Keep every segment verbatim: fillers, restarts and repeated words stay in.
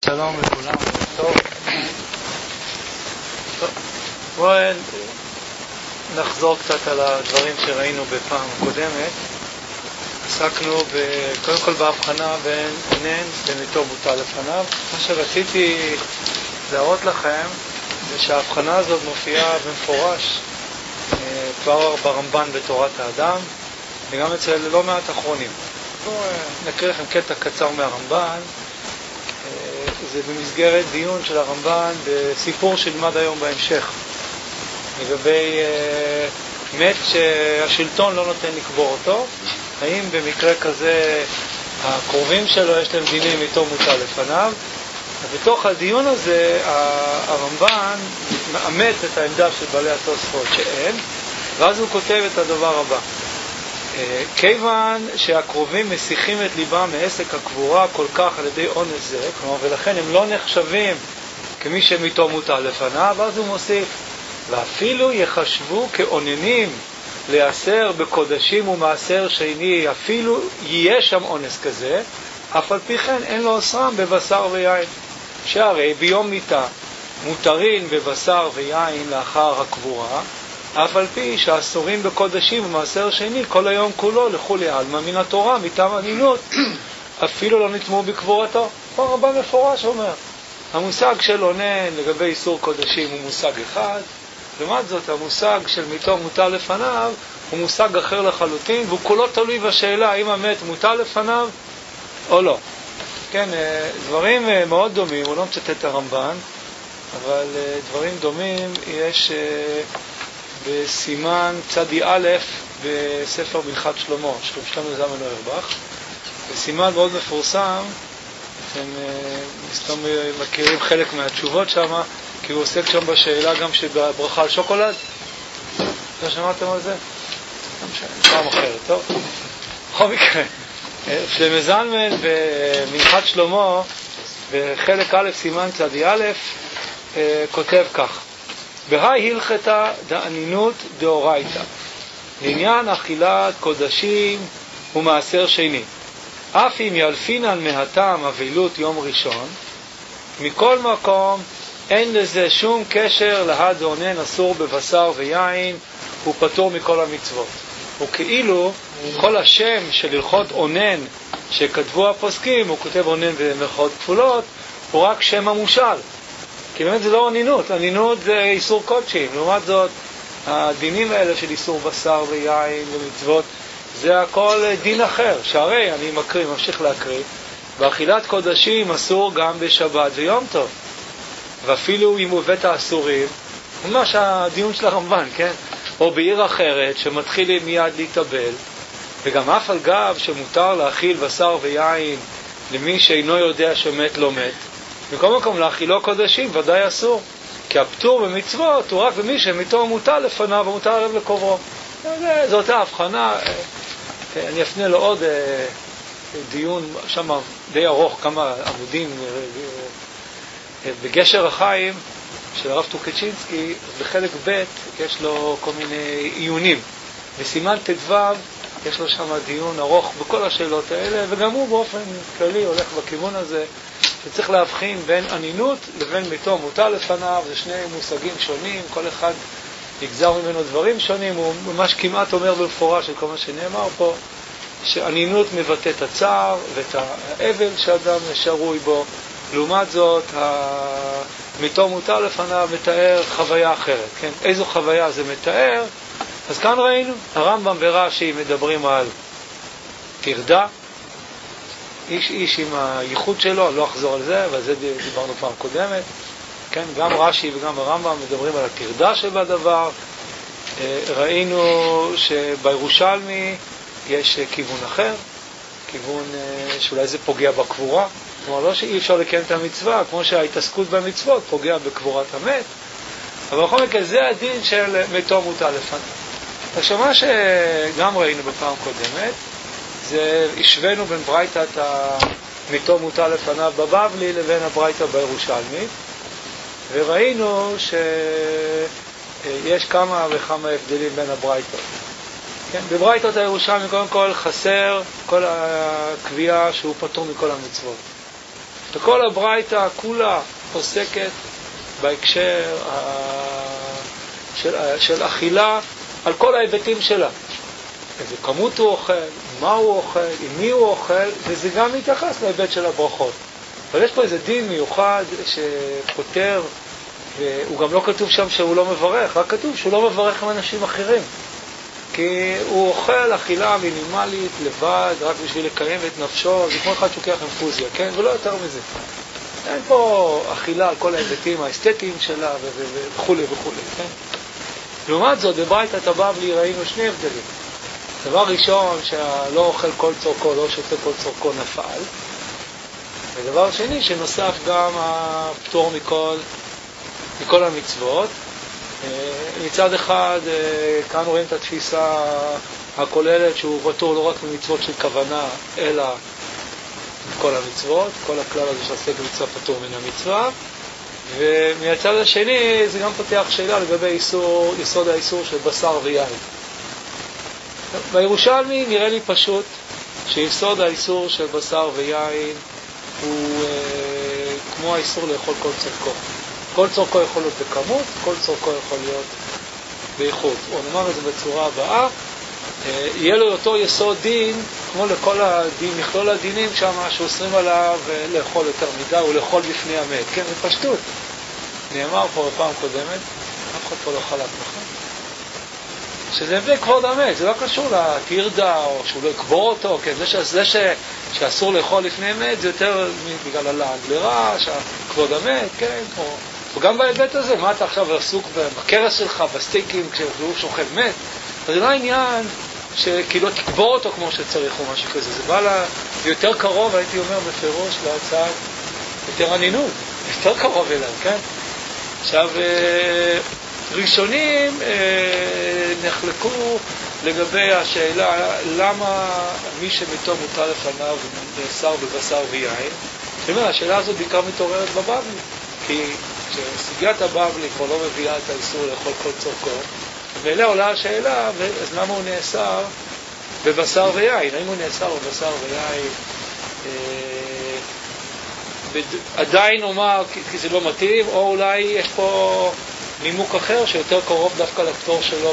שלום לכולם, טוב. טוב. בואו נחזור קצת על הדברים שראינו בפעם הקודמת. עסקנו ב... קודם כל בהבחנה בין אונן למיתו מוטל לפניו. מה שרציתי להראות לכם זה שההבחנה הזאת מופיעה במפורש כבר ברמב"ן בתורת האדם וגם אצל לא מעט אחרונים. בואו נקריא לכם קטע קצר מהרמב"ן. זה במסגרת דיון של הרמב"ן בסיפור שלמד היום בהמשך לגבי uh, מת שהשלטון לא נותן לקבור אותו. האם במקרה כזה הקרובים שלו יש להם דינים איתו מוטל לפניו. ובתוך הדיון הזה הרמב"ן מאמת את העמדה של בעלי התוספות שאין, ואז הוא כותב את הדבר הבא: כיוון שהקרובים מסיחים את ליבם מעסק הקבורה כל כך על ידי אונס זה, כלומר, ולכן הם לא נחשבים כמי שמיתו מוטל לפניו, אז הוא מוסיף, ואפילו יחשבו כאוננים להיאסר בקודשים ומעשר שני, אפילו יהיה שם אונס כזה, אף על פי כן אין לו אסרם בבשר ויין, שהרי ביום מיתה מותרין בבשר ויין לאחר הקבורה, אף על פי שאסורים בקודשים ומעשר שני כל היום כולו לכולי עלמא מן התורה מטעם אנינות אפילו לא נטמעו בקבורתו. הרמב"ן מפורש אומר, המושג של אונן לגבי איסור קודשים הוא מושג אחד, לעומת זאת המושג של מיתו מוטל לפניו הוא מושג אחר לחלוטין, והוא כולו תלוי בשאלה האם המת מוטל לפניו או לא. כן, דברים מאוד דומים, הוא לא מצטט את הרמב"ן, אבל דברים דומים יש בסימן צדי א' בספר מלכת שלמה, של שלמה זלמן אוירבך. בסימן מאוד מפורסם, אתם מסתום מכירים חלק מהתשובות שם, כי הוא עוסק שם בשאלה גם שבברכה על שוקולד. לא שמעתם על זה? פעם אחרת, טוב? בכל מקרה, שלמה זלמן במלכת שלמה, בחלק א' סימן צדי א', כותב כך: בהי הלכתה דאנינות דאורייתא לעניין אכילת קודשים ומעשר שני, אף אם ילפינן מהטעם אבילות יום ראשון, מכל מקום אין לזה שום קשר להד אונן אסור בבשר ויין, הוא פטור מכל המצוות. וכאילו כל השם של הלכות אונן שכתבו הפוסקים, הוא כותב אונן במרכאות כפולות, הוא רק שם המושל, כי באמת זה לא אנינות, אנינות זה איסור קודשים. לעומת זאת, הדינים האלה של איסור בשר ויין ומצוות, זה הכל דין אחר. שהרי, אני מקריא, ממשיך להקריא, באכילת קודשים אסור גם בשבת ויום טוב. ואפילו אם הוא בית האסורים, ממש הדיון של הרמב"ן, כן? או בעיר אחרת שמתחיל מיד להתאבל, וגם אף על גב שמותר להאכיל בשר ויין למי שאינו יודע שמת לא מת, בכל מקום להאכילו קודשים ודאי אסור, כי הפטור במצוות הוא רק במי שמיתו מוטל לפניו ומוטל עליו לקוברו. זו אותה הבחנה. אני אפנה לו עוד דיון שם די ארוך, כמה עמודים בגשר החיים של הרב טוקצ'ינסקי. בחלק ב' יש לו כל מיני עיונים, בסימן תדו יש לו שם דיון ארוך בכל השאלות האלה, וגם הוא באופן כללי הולך בכיוון הזה שצריך להבחין בין אנינות לבין מיתו מוטל לפניו. זה שני מושגים שונים, כל אחד יגזר ממנו דברים שונים. הוא ממש כמעט אומר במפורש של כל מה שנאמר פה, שאנינות מבטא את הצער ואת האבל שאדם שרוי בו, לעומת זאת מיתו מוטל לפניו מתאר חוויה אחרת. כן? איזו חוויה זה מתאר? אז כאן ראינו, הרמב"ם ורש"י מדברים על תרדה, איש איש עם הייחוד שלו, אני לא אחזור על זה, אבל זה דיברנו פעם קודמת. כן, גם רש"י וגם הרמב"ם מדברים על התרדה שבדבר. ראינו שבירושלמי יש כיוון אחר, כיוון שאולי זה פוגע בקבורה, כלומר לא שאי אפשר לקיים את המצווה, כמו שההתעסקות במצוות פוגע בקבורת המת, אבל בכל מקרה זה הדין של מיתו מוטל לפניו. עכשיו מה שגם ראינו בפעם קודמת, זה השווינו בין ברייתת המיתו מוטל לפניו בבבלי לבין הברייתא בירושלמי, וראינו שיש כמה וכמה הבדלים בין הברייתות. כן, בברייתות הירושלמי קודם כל חסר כל הקביעה שהוא פטור מכל המצוות. וכל הברייתא כולה עוסקת בהקשר של, של אכילה על כל ההיבטים שלה. איזה כמות הוא אוכל, מה הוא אוכל, עם מי הוא אוכל, וזה גם מתייחס להיבט של הברכות. אבל יש פה איזה דין מיוחד שפותר, והוא גם לא כתוב שם שהוא לא מברך, רק כתוב שהוא לא מברך עם אנשים אחרים. כי הוא אוכל אכילה מינימלית, לבד, רק בשביל לקיים את נפשו, זה כמו אחד שוקח אינפוזיה, כן? ולא יותר מזה. אין פה אכילה על כל ההיבטים האסתטיים שלה וכו' וכו', כן? לעומת זאת, בברייתא הבבלי ראינו שני הבדלים. דבר ראשון, שלא אוכל כל צורכו, לא שותה כל צורכו נפל. ודבר שני, שנוסף גם הפטור מכל, מכל המצוות. מצד אחד, כאן רואים את התפיסה הכוללת שהוא פטור לא רק ממצוות של כוונה, אלא כל המצוות, כל הכלל הזה שעסק במצווה פטור מן המצווה. ומהצד השני, זה גם פותח שאלה לגבי איסור, יסוד האיסור של בשר ויין. בירושלמי נראה לי פשוט שיסוד האיסור של בשר ויין הוא אה, כמו האיסור לאכול כל צורכו. כל צורכו יכול להיות בכמות, כל צורכו יכול להיות באיכות. או נאמר את זה בצורה הבאה, אה, יהיה לו אותו יסוד דין, כמו לכל הדין, מכלול הדינים שם שאוסרים עליו לאכול יותר מדי או לאכול בפני המת. כן, בפשטות. נאמר פה בפעם קודמת, אף אחד פה לא חלק, נכון? שזה הביא כבוד המת, זה לא קשור לתירדה או שהוא לא יקבור אותו, כן? זה, ש... זה ש... שאסור לאכול לפני מת זה יותר בגלל הלעג לרע, כבוד המת, כן? או... וגם בהיבט הזה, מה אתה עכשיו עסוק בקרס שלך, בסטייקים, כשהוא שוכב מת? אז זה לא העניין שכאילו תקבור אותו כמו שצריך או משהו כזה, זה בא לה יותר קרוב, הייתי אומר בפירוש, להצעת יותר ענינות, יותר קרוב אליו, כן? עכשיו... ראשונים אה, נחלקו לגבי השאלה למה מי שמתו מותר לפניו נאסר בבשר ויין. זאת אומרת, השאלה הזאת בעיקר מתעוררת בבבלי, כי כשסוגיית הבבלי כבר לא מביאה את האיסור לאכול כל צורכו, ואליה עולה השאלה, אז למה הוא נאסר בבשר ויין? האם הוא נאסר בבשר ויין אה, בד... עדיין אומר כי, כי זה לא מתאים, או אולי יש פה נימוק אחר שיותר קרוב דווקא לפטור שלו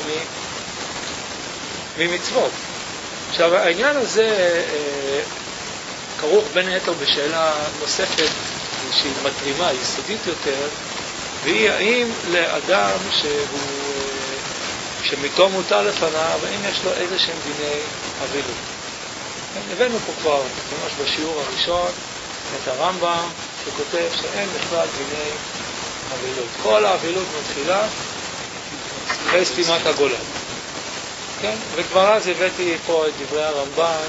ממצוות. עכשיו, העניין הזה אה, כרוך בין היתר בשאלה נוספת שהיא מטרימה, יסודית יותר, והיא האם לאדם שהוא, שמתו מותר לפניו, האם יש לו איזה שהם דיני אבילות. הבאנו פה כבר, ממש בשיעור הראשון, את הרמב"ם שכותב שאין בכלל דיני אבילות. כל האבילות מתחילה אחרי סתימת הגולל. כן? וכבר אז הבאתי פה את דברי הרמב"ן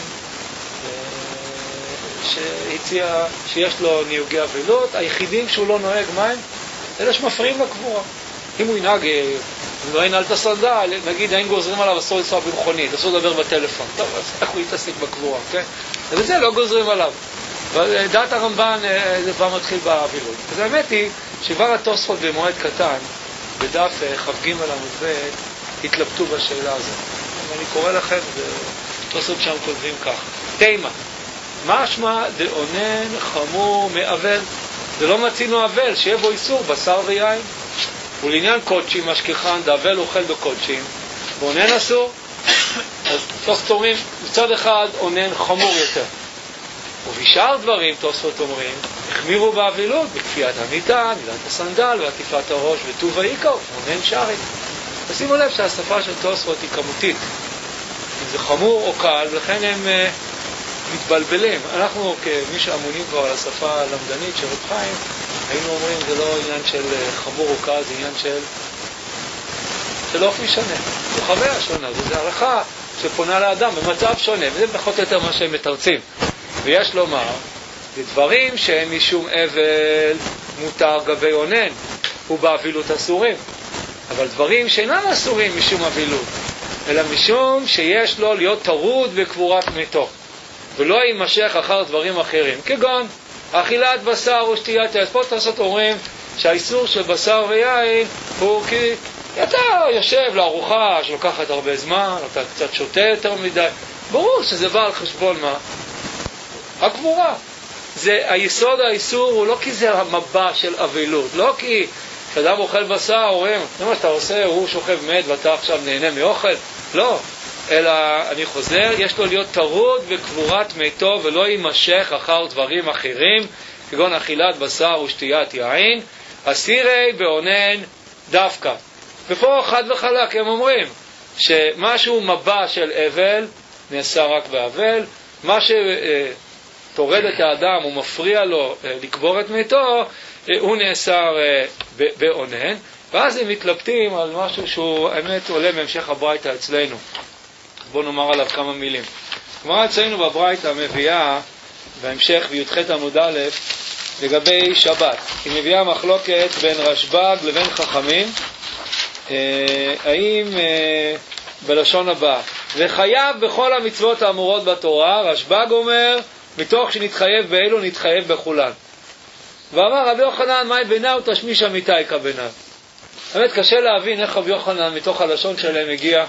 שהציע שיש לו ניוגי אבילות, היחידים שהוא לא נוהג מים, אלה שמפריעים לקבורה. אם הוא ינהג, אם לא ינהל את הסנדל, נגיד אין גוזרים עליו אסור לנסוע במכונית, אסור לדבר בטלפון, טוב, אז איך הוא יתעסק בקבורה, כן? ובזה לא גוזרים עליו. דעת הרמב"ן זה כבר מתחיל באבילות. אז האמת היא שכבר התוספות במועד קטן, בדף כ"ג עמוד ב', התלבטו בשאלה הזאת. אני קורא לכם, התוספות שם כותבים כך. תימה, משמע דאונן חמור מאבל. זה לא מצינו אבל, שיהיה בו איסור בשר ויין. ולעניין קודשים, משכחן, דאבל אוכל בקודשים, ואונן אסור. אז תוספות אומרים, מצד אחד אונן חמור יותר. ובשאר דברים, תוספות אומרים, החמירו באבילות, בכפיית המיטה, נילת הסנדל, ועטיפת הראש, וטוב העיקר, אונן שרי. תשימו לב שהשפה של תוספות היא כמותית. אם זה חמור או קל, ולכן הם uh, מתבלבלים. אנחנו, כמי שאמונים כבר על השפה הלמדנית של רב חיים, היינו אומרים, זה לא עניין של uh, חמור או קל, זה עניין של של אופי שונה. זו חוויה שונה, זו הערכה שפונה לאדם במצב שונה, וזה פחות או יותר מה שהם מתרצים. ויש לומר, לדברים שהם משום אבל מותר גבי אונן, ובאבילות אסורים. אבל דברים שאינם אסורים משום אבילות, אלא משום שיש לו להיות טרוד בקבורת מתו, ולא יימשך אחר דברים אחרים, כגון אכילת בשר או שתיית יין. פה תעשות אומרים שהאיסור של בשר ויין הוא כי אתה יושב לארוחה שלוקחת הרבה זמן, אתה קצת שותה יותר מדי, ברור שזה בא על חשבון מה? הקבורה. זה, היסוד האיסור הוא לא כי זה המבע של אבילות, לא כי כשאדם אוכל בשר, אומרים, זה מה שאתה עושה, הוא שוכב מת ואתה עכשיו נהנה מאוכל, לא, אלא אני חוזר, יש לו להיות טרוד בקבורת מתו ולא יימשך אחר דברים אחרים, כגון אכילת בשר ושתיית יין, אסירי בעונן דווקא. ופה חד וחלק הם אומרים שמשהו מבע של אבל נעשה רק באבל, מה שתורד את האדם ומפריע לו לקבור את מתו, הוא נאסר בעונן, ואז הם מתלבטים על משהו שהוא האמת עולה מהמשך הברייתא אצלנו. בואו נאמר עליו כמה מילים. כמו אצלנו בברייתא מביאה בהמשך בי"ח עמוד א' לגבי שבת. היא מביאה מחלוקת בין רשב"ג לבין חכמים, אה, האם אה, בלשון הבא, וחייב בכל המצוות האמורות בתורה, רשב"ג אומר, מתוך שנתחייב באלו נתחייב בכולן. ואמר רבי יוחנן, מאי ביניו תשמיש אמיתי כביניו. באמת קשה להבין איך רבי יוחנן מתוך הלשון שלהם הגיע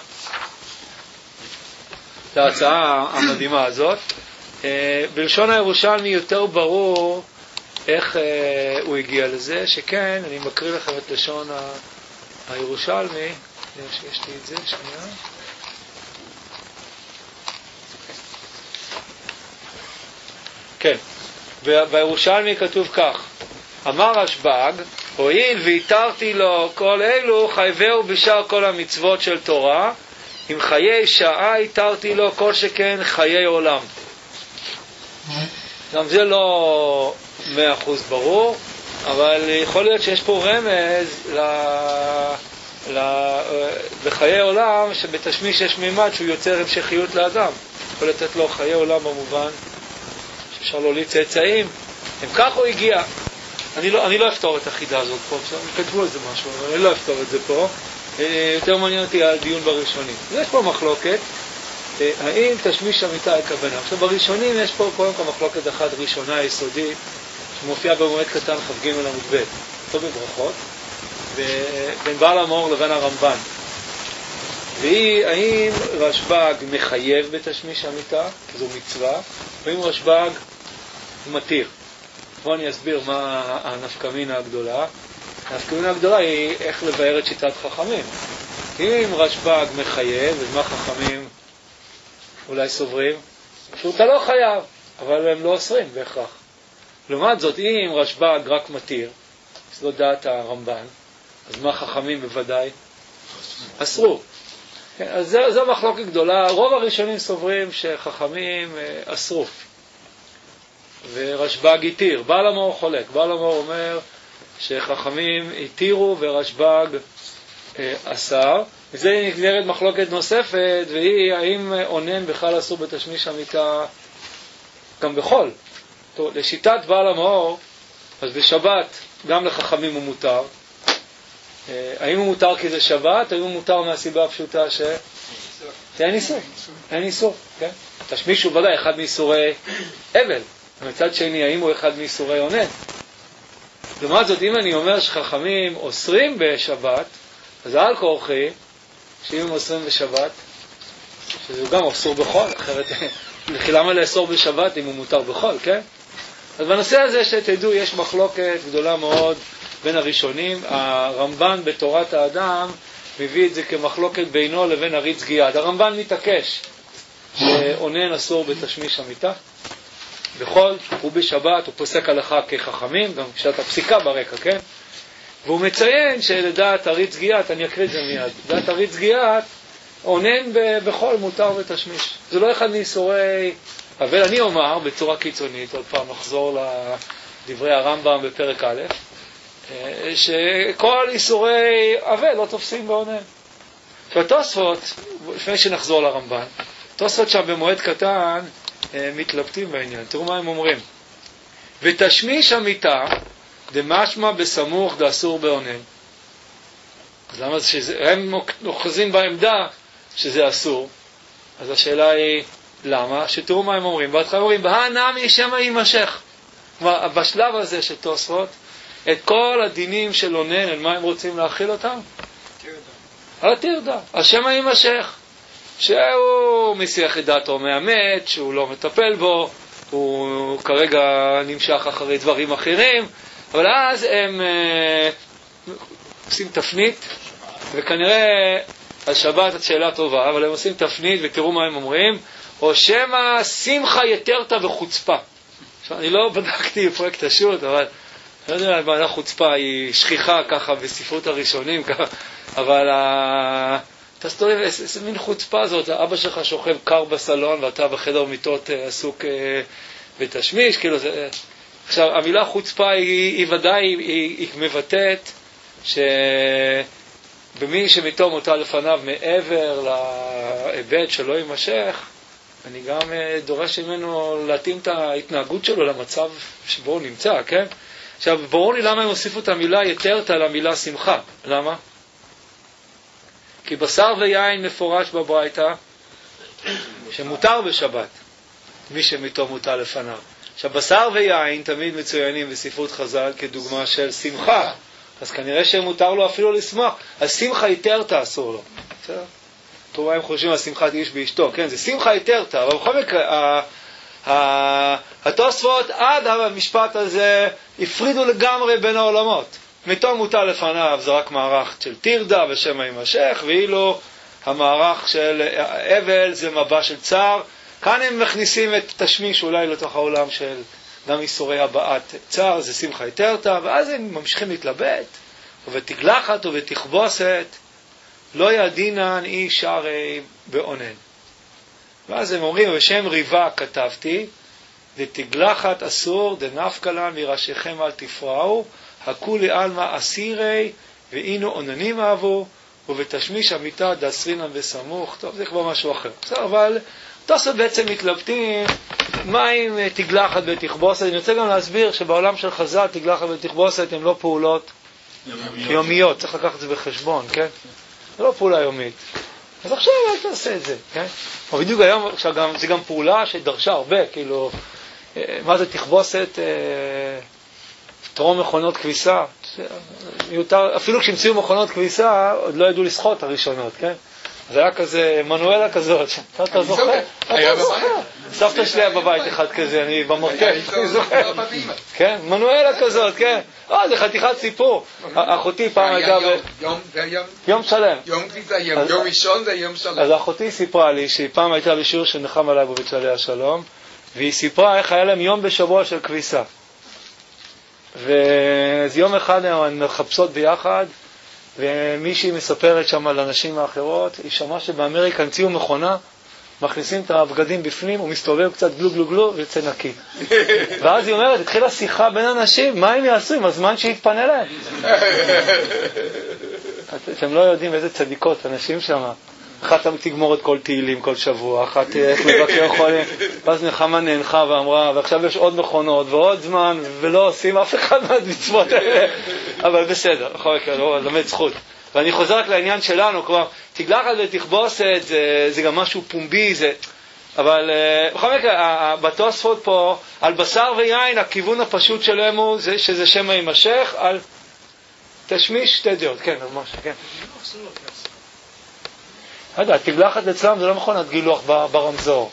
להצעה המדהימה הזאת. בלשון הירושלמי יותר ברור איך הוא הגיע לזה, שכן, אני מקריא לכם את לשון הירושלמי, יש לי את זה, שנייה. כן, בירושלמי כתוב כך, אמר רשב"ג, הואיל והתרתי לו כל אלו, חייבהו בשאר כל המצוות של תורה, עם חיי שעה התרתי לו כל שכן חיי עולם. גם זה לא מאה אחוז ברור, אבל יכול להיות שיש פה רמז ל... ל... בחיי עולם, שבתשמיש יש מימד שהוא יוצר המשכיות לאדם. יכול לתת לו חיי עולם במובן שאפשר לו לצאצאים. אם כך הוא הגיע, אני לא, אני לא אפתור את החידה הזאת פה, כתבו את זה משהו, אבל אני לא אפתור את זה פה. יותר מעניין אותי הדיון בראשונים. יש פה מחלוקת, האם תשמיש אמיתי הכוונה. עכשיו בראשונים יש פה קודם כל מחלוקת אחת ראשונה יסודית, שמופיעה במועד קטן כ"ג עמוד ב', פה בברכות, בין בעל המאור לבין הרמב"ן. והיא, האם רשב"ג מחייב בתשמיש אמיתה, זו מצווה, ואם רשב"ג מתיר. בואו אני אסביר מה הנפקמינה הגדולה. הנפקמינה הגדולה היא איך לבאר את שיטת חכמים. אם רשב"ג מחייב, אז מה חכמים אולי סוברים? שאתה לא חייב, אבל הם לא אוסרים בהכרח. לעומת זאת, אם רשב"ג רק מתיר, זאת דעת הרמב"ן, אז מה חכמים בוודאי? אסרו. אז זו, זו מחלוקת גדולה. רוב הראשונים סוברים שחכמים אסרו. ורשב"ג התיר. בעל המאור חולק. בעל המאור אומר שחכמים התירו ורשב"ג אסר. וזה נגזרת מחלוקת נוספת, והיא האם עונן בכלל אסור בתשמיש אמיתה גם בחול. טוב, לשיטת בעל המאור, אז בשבת גם לחכמים הוא מותר. האם הוא מותר כי זה שבת, האם הוא מותר מהסיבה הפשוטה ש... אין איסור. אין איסור, כן? תשמיש הוא ודאי אחד מאיסורי אבל. מצד שני, האם הוא אחד מאיסורי עונן? לעומת זאת, אם אני אומר שחכמים אוסרים בשבת, אז על כורחי, שאם הם אוסרים בשבת, שזה גם אוסר בחול, אחרת, למה לאסור בשבת אם הוא מותר בחול, כן? אז בנושא הזה שתדעו, יש מחלוקת גדולה מאוד בין הראשונים. הרמב"ן בתורת האדם מביא את זה כמחלוקת בינו לבין הרי"ץ גיד. הרמב"ן מתעקש שעונן אסור בתשמיש אמיתה בחול, הוא בשבת, הוא פוסק הלכה כחכמים, גם כשאת הפסיקה ברקע, כן? והוא מציין שלדעת הרי"ץ גיד, אני אקריא את זה מיד, לדעת הרי"ץ גיד, עונן בחול מותר בתשמיש. זה לא אחד מאיסורי, אבל אני אומר בצורה קיצונית, עוד פעם נחזור לדברי הרמב"ם בפרק א', שכל איסורי אבל לא תופסים בעונן. והתוספות, לפני שנחזור לרמב"ן, תוספות שם במועד קטן מתלבטים בעניין. תראו מה הם אומרים. ותשמיש אמיתה דמשמע בסמוך דאסור בעונן. אז למה שזה, הם אוחזים בעמדה שזה אסור. אז השאלה היא למה? שתראו מה הם אומרים. בהתחלה אומרים בהנמי שמא יימשך. כלומר, בשלב הזה של תוספות, את כל הדינים של עונן, על מה הם רוצים להכיל אותם? תרדה. על התרדה. השמא יימשך. שהוא מסיח את דעתו מהמת, שהוא לא מטפל בו, הוא כרגע נמשך אחרי דברים אחרים, אבל אז הם אה, עושים תפנית, וכנראה על שבת את שאלה טובה, אבל הם עושים תפנית ותראו מה הם אומרים, או שמה שמחה יתרת וחוצפה. עכשיו, אני לא בדקתי בפרויקט השו"ת, אבל אני לא יודע מה החוצפה היא שכיחה ככה בספרות הראשונים, ככה, אבל ה... אתה סתובב, איזה מין חוצפה זאת, אבא שלך שוכב קר בסלון ואתה בחדר מיטות עסוק בתשמיש, כאילו זה... עכשיו, המילה חוצפה היא, היא ודאי, היא, היא מבטאת שבמי שמיתו מוטל לפניו מעבר להיבט שלא יימשך, אני גם דורש ממנו להתאים את ההתנהגות שלו למצב שבו הוא נמצא, כן? עכשיו, ברור לי למה הם הוסיפו את המילה יתרת על המילה שמחה. למה? כי בשר ויין מפורש בברייתא שמותר בשבת, מי שמיתו מוטל לפניו. עכשיו, בשר ויין תמיד מצוינים בספרות חז"ל כדוגמה של שמחה, אז כנראה שמותר לו אפילו לשמח. אז שמחה יתרתא אסור לו. בסדר? פה הם חושבים על שמחת איש באשתו, כן? זה שמחה יתרתא, אבל בכל מקרה, התוספות עד המשפט הזה הפרידו לגמרי בין העולמות. מיתו מוטל לפניו זה רק מערך של תירדה ושמא יימשך, ואילו המערך של אבל זה מבע של צער. כאן הם מכניסים את תשמיש אולי לתוך העולם של גם איסורי הבעת צער, זה שמחה יתרתא, ואז הם ממשיכים להתלבט, ובתגלחת ובתכבוסת לא ידינן איש הרי בעונן. ואז הם אומרים, בשם ריבה כתבתי, ותגלחת אסור דנפקלן ויראשיכם אל תפרעו, הכולי עלמא אסירי ואינו עוננים אהבו, ובתשמיש המיטה דסרינן בסמוך. טוב, זה כבר משהו אחר. בסדר, אבל תוספות בעצם מתלבטים מה עם תגלחת ותכבוסת. אני רוצה גם להסביר שבעולם של חז"ל תגלחת ותכבוסת הן לא פעולות יומיות. יומיות. צריך לקחת את זה בחשבון, כן? זה לא פעולה יומית. אז עכשיו אל תעשה את זה, כן? אבל בדיוק היום, עכשיו גם, זה גם פעולה שדרשה הרבה, כאילו, מה זה תכבוסת? תרום מכונות כביסה. מיותר, אפילו כשהמציאו מכונות כביסה, עוד לא ידעו לשחות הראשונות, כן? זה היה כזה, מנואלה כזאת, אתה זוכר? אתה זוכר. סבתא שלי היה בבית אחד כזה, אני במרכב, אני זוכר. כן, מנואלה כזאת, כן. אה, זה חתיכת סיפור. אחותי פעם הייתה יום שלם. יום כביסה, יום ראשון זה יום שלם. אז אחותי סיפרה לי שהיא פעם הייתה בשיעור של נחמה ליבוביץ' עליה שלום, והיא סיפרה איך היה להם יום בשבוע של כביסה. ואז יום אחד הן מחפשות ביחד, ומישהי מספרת שם על אנשים האחרות, היא שמעה שבאמריקה המציאו מכונה, מכניסים את הבגדים בפנים, הוא מסתובב קצת גלו גלו גלו, ויוצא נקי. ואז היא אומרת, התחילה שיחה בין אנשים, מה הם יעשו עם הזמן שיתפנה להם? אתם לא יודעים איזה צדיקות אנשים שם. אחת תגמור את כל תהילים כל שבוע, אחת מבקר חולים, ואז נחמה נהנחה ואמרה, ועכשיו יש עוד מכונות ועוד זמן, ולא עושים אף אחד מהמצוות האלה, אבל בסדר, בכל מקרה, לא, למד זכות. ואני חוזר רק לעניין שלנו, כלומר, תגלחת ותכבוסת, זה, זה גם משהו פומבי, זה... אבל בכל מקרה, בתוספות פה, על בשר ויין, הכיוון הפשוט שלהם הוא זה, שזה שמא יימשך, על תשמיש שתי דעות, כן, על משהו, כן. לא יודע, תגלחת אצלם זה לא מכונת גילוח ברמזור.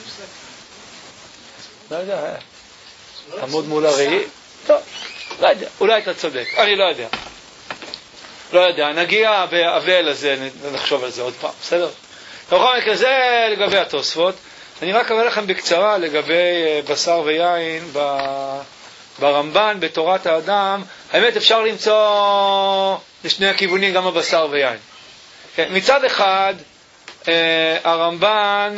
לא יודע, תעמוד מול הראי. טוב, לא יודע, אולי אתה צודק, אני לא יודע. לא יודע, נגיע באבל הזה, נחשוב על זה עוד פעם, בסדר? בכל מקרה, זה לגבי התוספות. אני רק אראה לכם בקצרה לגבי בשר ויין ברמב"ן, בתורת האדם. האמת, אפשר למצוא לשני הכיוונים גם הבשר ויין. מצד אחד, הרמב"ן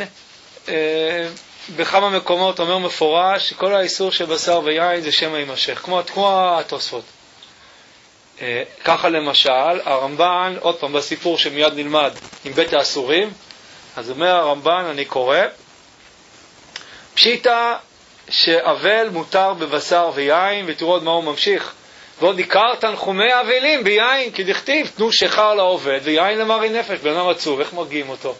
בכמה מקומות אומר מפורש שכל האיסור של בשר ויין זה שמא יימשך, כמו, כמו התוספות. ככה למשל, הרמב"ן, עוד פעם בסיפור שמיד נלמד עם בית האסורים, אז אומר הרמב"ן, אני קורא, פשיטה שאבל מותר בבשר ויין, ותראו עוד מה הוא ממשיך, ועוד עיקר תנחומי אבלים ביין, כי דכתיב, תנו שחר לעובד ויין למרי נפש, בן אדם עצוב, איך מרגיעים אותו?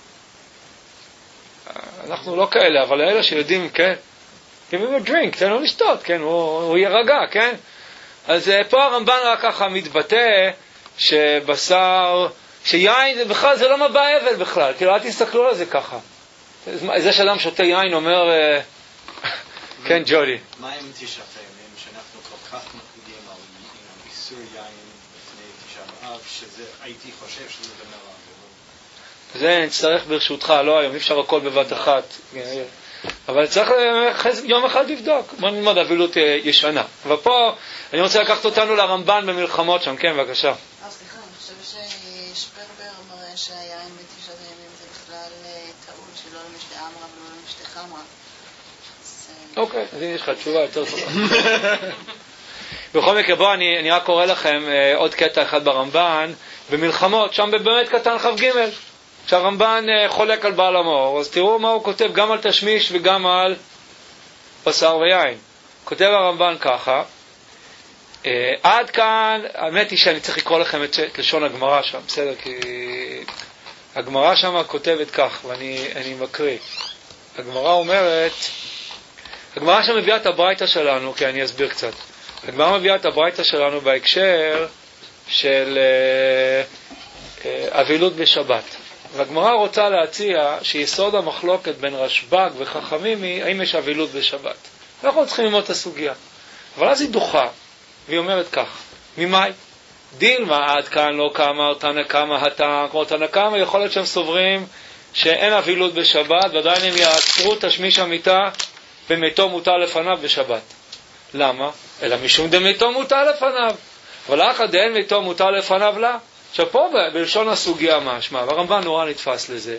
אנחנו לא כאלה, אבל האלה שיודעים, כן, give him a drink, תן לו לשתות, כן, הוא, הוא ירגע, כן? אז פה הרמב"ן רק ככה מתבטא שבשר, שיין זה בכלל, זה לא מבע אבל בכלל, כאילו אל תסתכלו על זה ככה. זה שאדם שותה יין אומר, כן, ג'ולי. מה עם תשעת הימים שאנחנו כל כך מקפידים על איסור יין לפני תשעה באב, שזה הייתי חושב שזה במראה. זה נצטרך ברשותך, לא היום, אי אפשר הכל בבת אחת. אבל צריך יום אחד לבדוק. בוא נלמד אבילות ישנה. אבל פה אני רוצה לקחת אותנו לרמב"ן במלחמות שם. כן, בבקשה. אה, סליחה, אני חושבת ששפרבר מראה שהיין בתשעת הימים זה בכלל טעות שלא למשתה אמרה ולא למשתה חמרה. אוקיי, אז הנה יש לך תשובה יותר טובה. בכל מקרה, בוא, אני, אני רק קורא לכם אה, עוד קטע אחד ברמב"ן, במלחמות, שם באמת קטן חב ג' שהרמב"ן אה, חולק על בעל המאור, אז תראו מה הוא כותב גם על תשמיש וגם על בשר ויין. כותב הרמב"ן ככה, אה, עד כאן, האמת היא שאני צריך לקרוא לכם את, את לשון הגמרא שם, בסדר? כי הגמרא שם כותבת כך, ואני אני מקריא. הגמרא אומרת, הגמרא שם מביאה את הברייתא שלנו, כי אני אסביר קצת. הגמרא מביאה את הברייתא שלנו בהקשר של אבילות בשבת. והגמרא רוצה להציע שיסוד המחלוקת בין רשב"ג וחכמים היא האם יש אבילות בשבת. אנחנו צריכים ללמוד את הסוגיה. אבל אז היא דוחה, והיא אומרת כך, ממאי? דילמה עד כאן לא קמה תנא קמא הטעם, כמו תנא קמא יכול להיות שהם סוברים שאין אבילות בשבת, ועדיין הם יעצרו תשמיש המיטה ומיתו מוטל לפניו בשבת. למה? אלא משום דמיתו מוטל לפניו. אבל אחא דאין מיתו מוטל לפניו לה. עכשיו פה בלשון הסוגיה משמע, והרמב"ן נורא נתפס לזה,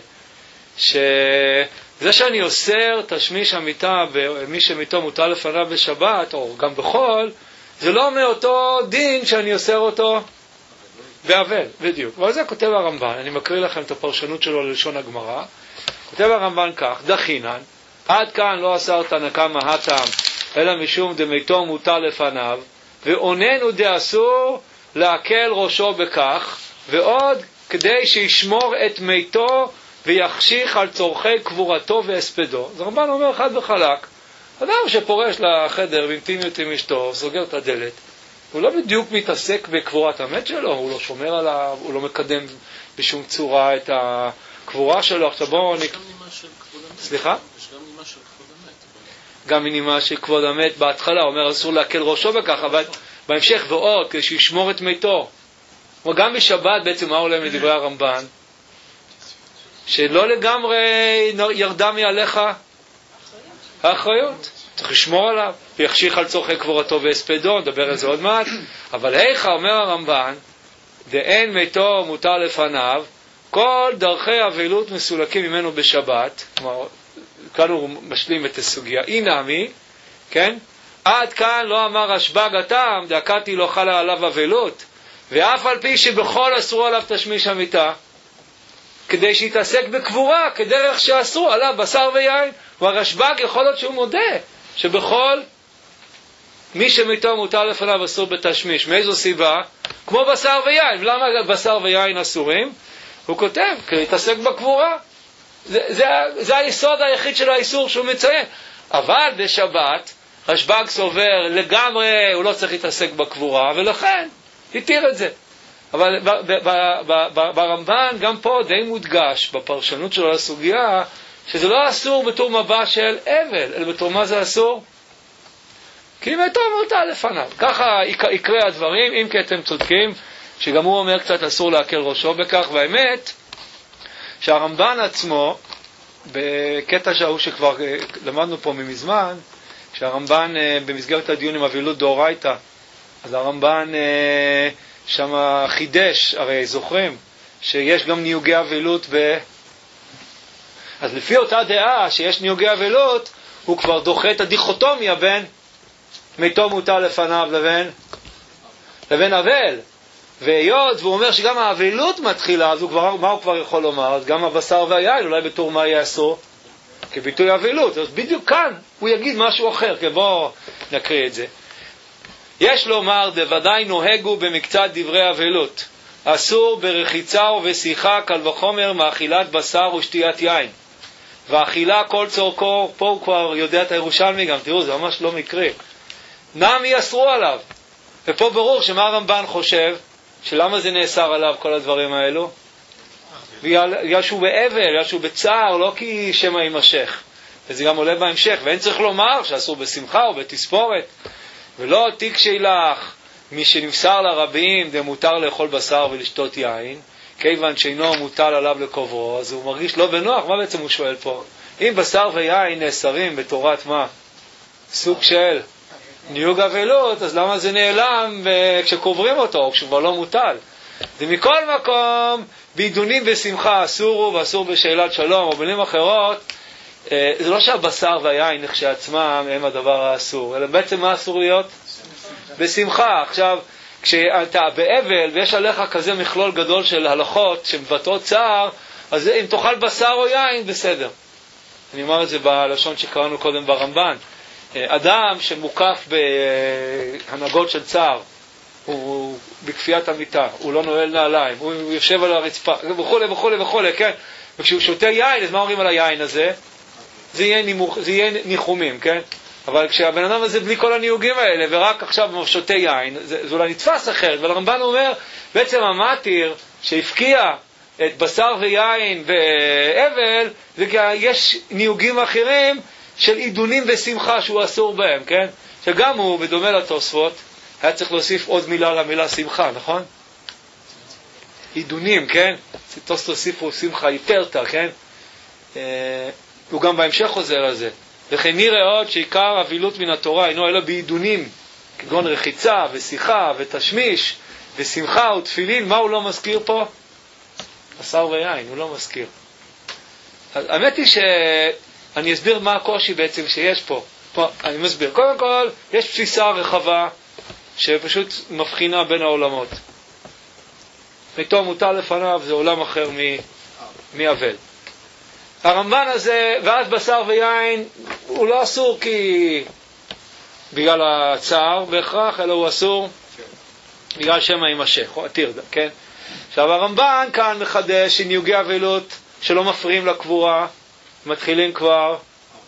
שזה שאני אוסר תשמיש המיטה במי שמיתו מוטל לפניו בשבת, או גם בחול, זה לא מאותו דין שאני אוסר אותו באבל, בדיוק. ועל זה כותב הרמב"ן, אני מקריא לכם את הפרשנות שלו ללשון הגמרא, כותב הרמב"ן כך, דחינן, עד כאן לא אסר תנא קמא הטעם, אלא משום דמיתו מוטל לפניו, ועוננו דאסור להקל ראשו בכך, ועוד כדי שישמור את מיתו ויחשיך על צורכי קבורתו והספדו. אז הרמב"ן אומר חד וחלק, אדם שפורש לחדר באינטימיות עם אשתו, סוגר את הדלת, הוא לא בדיוק מתעסק בקבורת המת שלו, הוא לא שומר עליו, הוא לא מקדם בשום צורה את הקבורה שלו. עכשיו בואו נק... סליחה? יש גם נימה של כבוד המת. גם מנימה של כבוד המת בהתחלה, הוא אומר אסור להקל ראשו בכך, אבל בהמשך ועוד, כדי שישמור את מיתו. וגם בשבת בעצם מה עולה מדברי הרמב"ן? שלא לגמרי ירדה מעליך האחריות. צריך לשמור עליו, ויחשיך על צורכי קבורתו והספדו, נדבר על זה עוד מעט. אבל היכא אומר הרמב"ן, דאין מיתו מוטל לפניו, כל דרכי אבילות מסולקים ממנו בשבת. כלומר, כאן הוא משלים את הסוגיה. אינמי, כן? עד כאן לא אמר רשב"ג הטעם, דאקתי לא חלה עליו אבילות, ואף על פי שבכל אסרו עליו תשמיש המיטה, כדי שיתעסק בקבורה, כדרך שאסרו עליו בשר ויין. והרשב"ג יכול להיות שהוא מודה, שבכל מי שמיתו מוטל לפניו אסור בתשמיש. מאיזו סיבה? כמו בשר ויין. למה בשר ויין אסורים? הוא כותב, כי להתעסק בקבורה. זה, זה, זה היסוד היחיד של האיסור שהוא מציין. אבל בשבת, רשב"ג סובר לגמרי, הוא לא צריך להתעסק בקבורה, ולכן התיר את זה. אבל ברמב"ן גם פה די מודגש, בפרשנות שלו לסוגיה, שזה לא אסור בתור מבע של אבל, אלא בתור מה זה אסור? כי מיתו מוטל לפניו. ככה יקרה הדברים, אם כי אתם צודקים, שגם הוא אומר קצת אסור להקל ראשו בכך, והאמת שהרמב"ן עצמו, בקטע שההוא שכבר למדנו פה ממזמן, שהרמב"ן במסגרת הדיון עם אבילות דאורייתא, אז הרמב"ן שם חידש, הרי זוכרים, שיש גם ניוגי אבילות ב... אז לפי אותה דעה שיש ניוגי אבילות, הוא כבר דוחה את הדיכוטומיה בין מיתו מוטל לפניו לבין לבין אבל. והיות והוא אומר שגם האבילות מתחילה, אז הוא כבר, מה הוא כבר יכול לומר? אז גם הבשר והיין, אולי בתור מה יעשו? כביטוי אבילות. אז בדיוק כאן הוא יגיד משהו אחר, כי בואו נקריא את זה. יש לומר, דוודאי נוהגו במקצת דברי אבילות. אסור ברחיצה ובשיחה, קל וחומר מאכילת בשר ושתיית יין. ואכילה כל צורכו, פה הוא כבר יודע את הירושלמי גם, תראו, זה ממש לא מקרה. נמי אסרו עליו. ופה ברור שמה הרמב"ן חושב, שלמה זה נאסר עליו כל הדברים האלו? בגלל שהוא באבל, בגלל שהוא בצער, לא כי שמא יימשך. וזה גם עולה בהמשך, ואין צריך לומר שאסור בשמחה או בתספורת, ולא תיק שילך מי שנמסר לרבים דה מותר לאכול בשר ולשתות יין, כיוון שאינו מוטל עליו לקוברו, אז הוא מרגיש לא בנוח. מה בעצם הוא שואל פה? אם בשר ויין נאסרים בתורת מה? סוג של ניוג אבלות, אז למה זה נעלם כשקוברים אותו, או כשכבר לא מוטל? זה מכל מקום, בעידונים בשמחה אסורו ואסור בשאלת שלום, או במילים אחרות, זה לא שהבשר והיין כשעצמם הם הדבר האסור, אלא בעצם מה אסור להיות? בשמחה. עכשיו, כשאתה באבל ויש עליך כזה מכלול גדול של הלכות שמבטאות צער, אז אם תאכל בשר או יין, בסדר. אני אומר את זה בלשון שקראנו קודם ברמב"ן. אדם שמוקף בהנהגות של צער, הוא בכפיית המיטה, הוא לא נועל נעליים, הוא יושב על הרצפה, וכו' וכו' וכו', כן? וכשהוא שותה יין, אז מה אומרים על היין הזה? זה יהיה, נימוך, זה יהיה ניחומים, כן? אבל כשהבן אדם הזה בלי כל הניוגים האלה, ורק עכשיו הוא שותה יין, זה, זה אולי נתפס אחרת. ולרמב"ן אומר, בעצם המתיר שהפקיע את בשר ויין ואבל, זה כי יש ניוגים אחרים של עידונים ושמחה שהוא אסור בהם, כן? שגם הוא, בדומה לתוספות, היה צריך להוסיף עוד מילה למילה שמחה, נכון? עידונים, כן? תוספות הוסיפו שמחה יתרתא, כן? הוא גם בהמשך חוזר על זה. וכן נראה עוד שעיקר אבילות מן התורה אינו אלא בעידונים, כגון רחיצה ושיחה ותשמיש ושמחה ותפילין. מה הוא לא מזכיר פה? בשר ויין, הוא לא מזכיר. אז האמת היא שאני אסביר מה הקושי בעצם שיש פה. פה אני מסביר. קודם כל, יש תפיסה רחבה שפשוט מבחינה בין העולמות. פתאום מוטל לפניו זה עולם אחר מאבל. הרמב"ן הזה, ואז בשר ויין, הוא לא אסור כי בגלל הצער בהכרח, אלא הוא אסור בגלל שמא יימשך, או הטירדה, כן? עכשיו הרמב"ן כאן מחדש שניוגי אבלות שלא מפריעים לקבורה, מתחילים כבר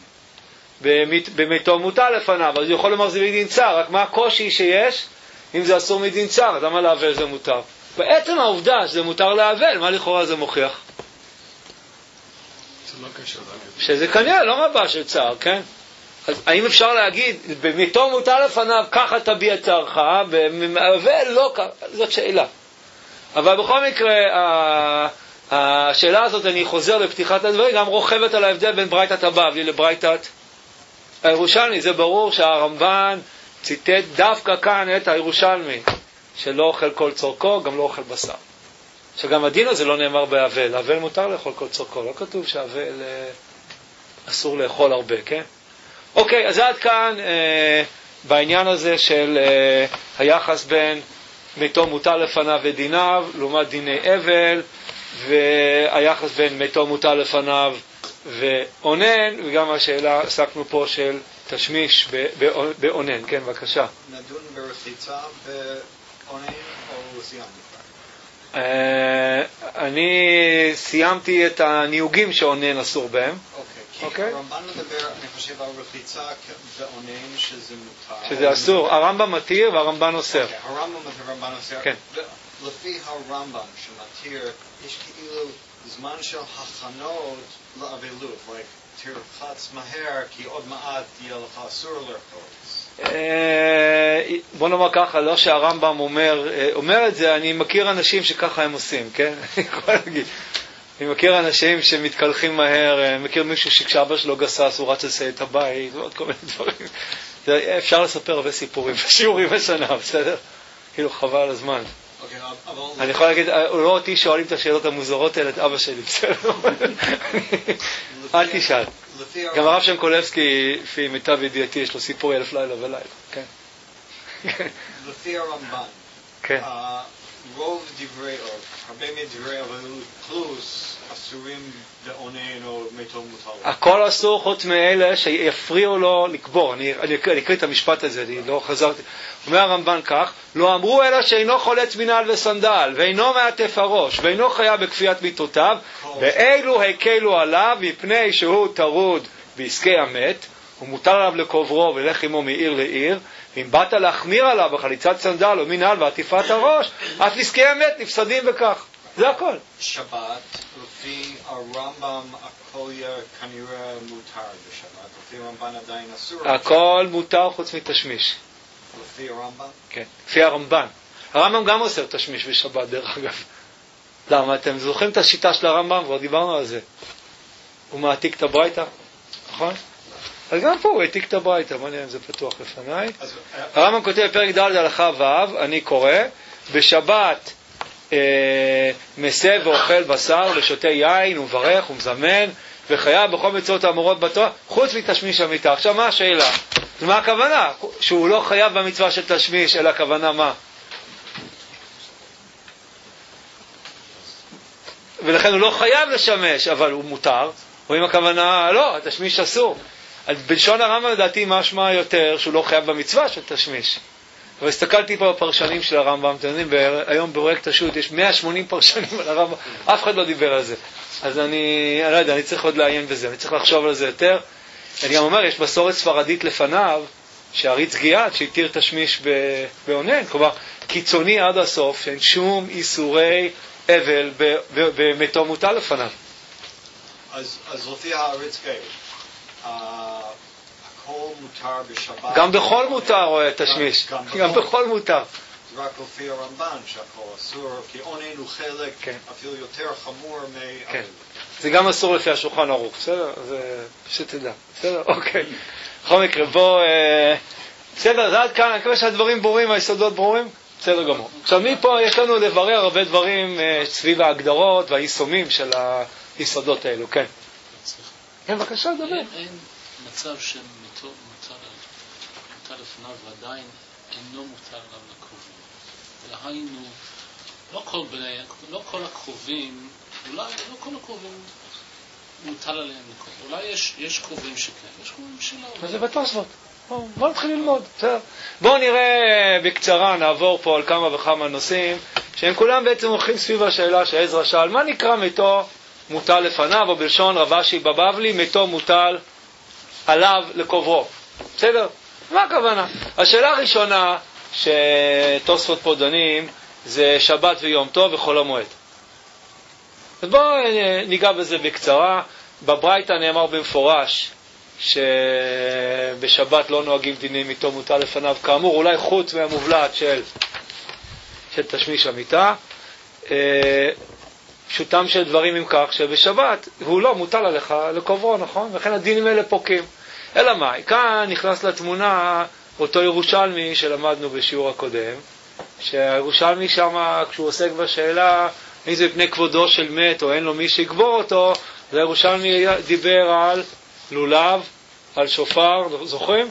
במיתו מוטל לפניו, אז הוא יכול לומר זה מדין צער, רק מה הקושי שיש? אם זה אסור מדין צער, אז למה לאבל זה מותר? בעצם העובדה שזה מותר לאבל, מה לכאורה זה מוכיח? שזה כנראה לא מבע של צער, כן? אז האם אפשר להגיד, במיתו מוטל לפניו, ככה תביע צערך, במאבל לא ככה, זאת שאלה. אבל בכל מקרה, השאלה הזאת, אני חוזר לפתיחת הדברים, גם רוכבת על ההבדל בין ברייתת הבבלי לברייתת הירושלמי. זה ברור שהרמב"ן ציטט דווקא כאן את הירושלמי, שלא אוכל כל צורכו, גם לא אוכל בשר. שגם הדין הזה לא נאמר באבל. האבל מותר לאכול כל צורכו, לא כתוב שהאבל אסור לאכול הרבה, כן? אוקיי, אז עד כאן אה, בעניין הזה של אה, היחס בין מתו מוטל לפניו ודיניו, לעומת דיני אבל, והיחס בין מתו מוטל לפניו ואונן, וגם השאלה, עסקנו פה של תשמיש באונן. כן, בבקשה. נדון ברחיצה באונן או סיימנו? אני סיימתי את הניוגים שאונן אסור בהם. אוקיי. הרמב"ן מדבר, אני חושב, על רחיצה באונן שזה מותר. שזה אסור. הרמב"ם מתיר והרמב"ן אוסר. אוקיי, הרמב"ם מתיר והרמב"ן אוסר. כן. לפי הרמב"ם שמתיר, יש כאילו זמן של הכנות לאבלות, like תרחץ מהר כי עוד מעט יהיה לך אסור לרחוץ. בוא נאמר ככה, לא שהרמב"ם אומר, אומר את זה, אני מכיר אנשים שככה הם עושים, כן? אני יכול להגיד. אני מכיר אנשים שמתקלחים מהר, מכיר מישהו שכשאבא שלו גסס, הוא רץ לסייד את הבית, ועוד כל מיני דברים. אפשר לספר הרבה סיפורים, שיעורים בשנה, בסדר? כאילו חבל על הזמן. אני יכול להגיד, לא אותי שואלים את השאלות המוזרות האלה, את אבא שלי, בסדר? אל תשאל. גם הרב שם קולבסקי, לפי מיטב ידיעתי, יש לו סיפור אלף לילה ולילה, כן? לפי הרמב"ן, רוב דברי, או הרבה מדברי אבלות פלוס אסורים באונן או מתו מוטל. הכל אסור חוץ מאלה שיפריעו לו לקבור. אני אקריא את המשפט הזה, אני לא חזרתי. אומר הרמב"ן כך, לא אמרו אלא שאינו חולץ מנעל וסנדל, ואינו מעטף הראש, ואינו חיה בכפיית מיטותיו, ואילו הקלו עליו מפני שהוא טרוד בעסקי המת, הוא מותר עליו לקוברו ולך עמו מעיר לעיר, ואם באת להחמיר עליו בחליצת סנדל או מנעל ועטיפת הראש, אף עסקי המת נפסדים בכך. זה הכל. שבת, לפי הרמב"ם, הכל יהיה כנראה מותר בשבת. לפי הרמב"ן עדיין אסור. הכל מותר חוץ מתשמיש. לפי הרמב"ם? כן, לפי הרמב"ן. הרמב"ם גם עושה תשמיש בשבת, דרך אגב. למה? אתם זוכרים את השיטה של הרמב"ם? כבר דיברנו על זה. הוא מעתיק את הברייתא, נכון? אז גם פה הוא העתיק את הברייתא, בוא נראה אם זה פתוח לפניי. הרמב"ם כותב בפרק ד' הלכה ו', אני קורא, בשבת אה, מסב ואוכל בשר ושותה יין ומברך ומזמן וחייב בכל מצוות האמורות בתורה, חוץ מתשמיש המיטה. עכשיו מה השאלה? מה הכוונה? שהוא לא חייב במצווה של תשמיש, אלא הכוונה מה? ולכן הוא לא חייב לשמש, אבל הוא מותר. רואים הכוונה, לא, התשמיש אסור. בלשון הרמב"ם לדעתי משמע יותר שהוא לא חייב במצווה של תשמיש. אבל הסתכלתי פה בפרשנים של הרמב"ם, אתם יודעים, היום בפרויקט השו"ת יש מאה ושמונים פרשנים על הרמב"ם, אף אחד לא דיבר על זה. אז אני, אני לא יודע, אני צריך עוד לעיין בזה, אני צריך לחשוב על זה יותר. אני גם אומר, יש מסורת ספרדית לפניו, שהריץ גיאת שהתיר תשמיש בעונן, כלומר, קיצוני עד הסוף, שאין שום איסורי אבל במתו מוטל לפניו. אז, אז לפי האריץ גיאת, הכל מותר בשבת. גם בכל מותר רואה תשמיש, גם בכל מותר. זה רק לפי הרמב"ן שהכל אסור, כי עונן הוא חלק אפילו יותר חמור מאבל. זה גם אסור לפי השולחן ערוך, בסדר? זה פשוט תדע, בסדר? אוקיי. בכל מקרה, בוא... בסדר, זה עד כאן, אני מקווה שהדברים ברורים, היסודות ברורים, בסדר גמור. עכשיו, מפה יש לנו לברר הרבה דברים סביב ההגדרות והיישומים של היסודות האלו, כן. כן, בבקשה, דבר. אין מצב שמותר לפניו ועדיין אינו מותר עליו לקרובים. ולהיינו, לא כל בני, לא כל הקרובים, אולי לא כל הקרובים מוטל עליהם לקרוב. אולי יש, יש קרובים שכן, יש קרובים שלא. זה בתוספות. בואו נתחיל ללמוד. בואו נראה בקצרה, נעבור פה על כמה וכמה נושאים, שהם כולם בעצם הולכים סביב השאלה שעזרא שאל, מה נקרא מתו מוטל לפניו, או בלשון רב אשי בבבלי, מתו מוטל עליו לקוברו. בסדר? מה הכוונה? השאלה הראשונה שתוספות פה דנים, זה שבת ויום טוב וחול המועד. אז בואו ניגע בזה בקצרה. בברייתא נאמר במפורש שבשבת לא נוהגים דינים מתו מוטל לפניו, כאמור אולי חוץ מהמובלעת של, של תשמיש המיטה. פשוטם של דברים עם כך שבשבת הוא לא מוטל עליך לקוברו, נכון? וכן הדינים האלה פוקים. אלא מה? כאן נכנס לתמונה אותו ירושלמי שלמדנו בשיעור הקודם, שהירושלמי שם כשהוא עוסק בשאלה אם זה פני כבודו של מת או אין לו מי שיקבור אותו, זה ירושלמי דיבר על לולב, על שופר, זוכרים?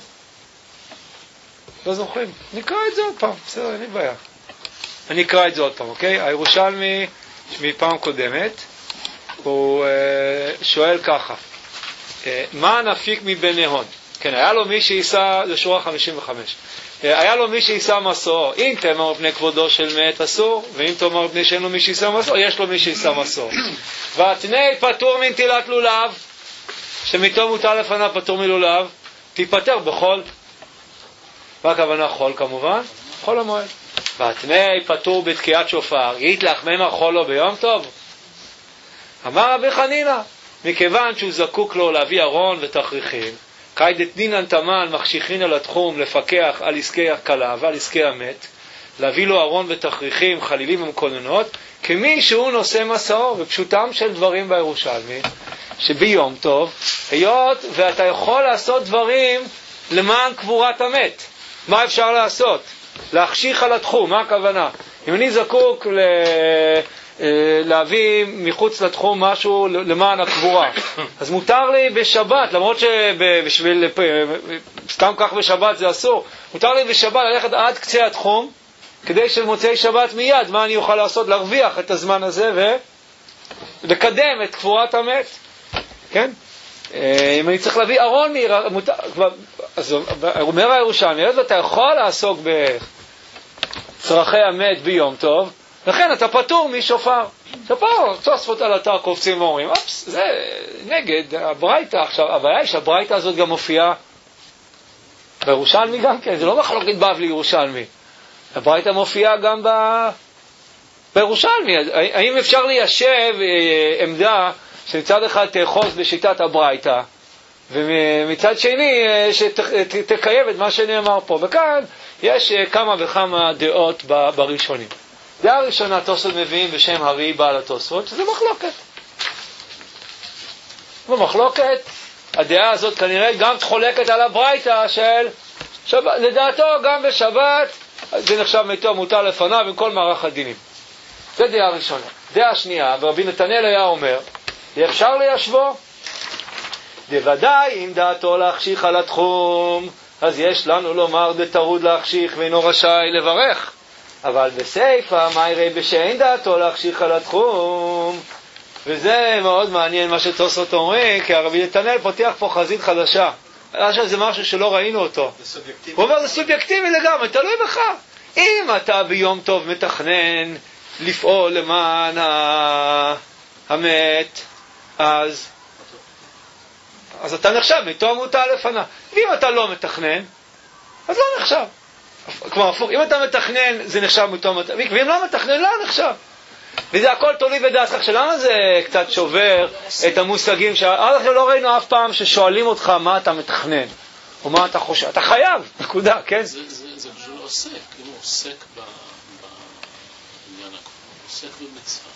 לא זוכרים. נקרא את זה עוד פעם, בסדר, אין לי בעיה. אני אקרא את זה עוד פעם, אוקיי? הירושלמי מפעם קודמת, הוא uh, שואל ככה, uh, מה נפיק מבני-הון? כן, היה לו מי שיסע, זה שורה חמישים וחמש, uh, היה לו מי שיסע מסור, אם תאמר פני כבודו של מת אסור, ואם תאמר פני שאין לו מי שיסע מסור, יש לו מי שיסע מסור. והתני פטור מנטילת לולב, שמיתו מוטל לפניו פטור מלולב, תיפטר בחול. מה הכוונה חול כמובן? חול המועד. והתני פטור בתקיעת שופר, יתלך ממר חולו ביום טוב. אמר רבי חנינא, מכיוון שהוא זקוק לו להביא ארון ותכריכים, קיידת דינן תמן מחשיכין על התחום לפקח על עסקי הכלה ועל עסקי המת, להביא לו ארון ותכריכים, חלילים ומקוננות, כמי שהוא נושא מסעו. ופשוטם של דברים בירושלמי, שביום טוב, היות ואתה יכול לעשות דברים למען קבורת המת. מה אפשר לעשות? להחשיך על התחום, מה הכוונה? אם אני זקוק ל... להביא מחוץ לתחום משהו למען הקבורה, אז מותר לי בשבת, למרות שבשביל סתם כך בשבת זה אסור, מותר לי בשבת ללכת עד קצה התחום, כדי שלמוצאי שבת מיד, מה אני אוכל לעשות? להרוויח את הזמן הזה ולקדם את קבורת המת. כן? אם אני צריך להביא ארון מעיר, מותר, אז אומר הירושלמי, אתה יכול לעסוק בצרכי המת ביום טוב, לכן אתה פטור משופר. שופר, תוספות על אתר קופצים ואומרים, אופס, זה נגד הברייתא. עכשיו, הבעיה היא שהברייתא הזאת גם מופיעה בירושלמי גם כן, זה לא מחלוקת בבלי ירושלמי. הברייתא מופיעה גם ב... בירושלמי, האם אפשר ליישב עמדה שמצד אחד תאחוז בשיטת הברייתא, ומצד שני שתקיים את מה שנאמר פה? וכאן יש כמה וכמה דעות בראשונים. דעה ראשונה תוספות מביאים בשם הרי בעל התוספות, שזה מחלוקת. במחלוקת, הדעה הזאת כנראה גם חולקת על הברייתא של שבת. לדעתו גם בשבת זה נחשב מתו מוטל לפניו עם כל מערך הדינים. זה דעה ראשונה. דעה שנייה, ורבי נתנאל היה אומר, אפשר ליישבו? דוודאי אם דעתו להחשיך על התחום, אז יש לנו לומר דתרוד להחשיך ואינו רשאי לברך. אבל בסייפה, מה יראה בשאין דעתו להחשיך על התחום? וזה מאוד מעניין מה שתוספות אומרים, כי הרבי נתנאל פותח פה חזית חדשה. עכשיו זה משהו שלא ראינו אותו. הוא אומר, זה סובייקטיבי לגמרי, תלוי בך. אם אתה ביום טוב מתכנן לפעול למען המת, אז אז אתה נחשב מתו מוטל לפניו. ואם אתה לא מתכנן, אז לא נחשב. כלומר, הפוך, אם אתה מתכנן, זה נחשב מתו מוטל, ואם לא מתכנן, לא נחשב. וזה הכל תולי בדעתך. שלמה זה קצת שובר את המושגים, שעד עכשיו לא ראינו אף פעם ששואלים אותך מה אתה מתכנן, או מה אתה חושב. אתה חייב, נקודה, כן? זה פשוט עוסק, אם הוא עוסק בעניין הכול, הוא עוסק במצווה.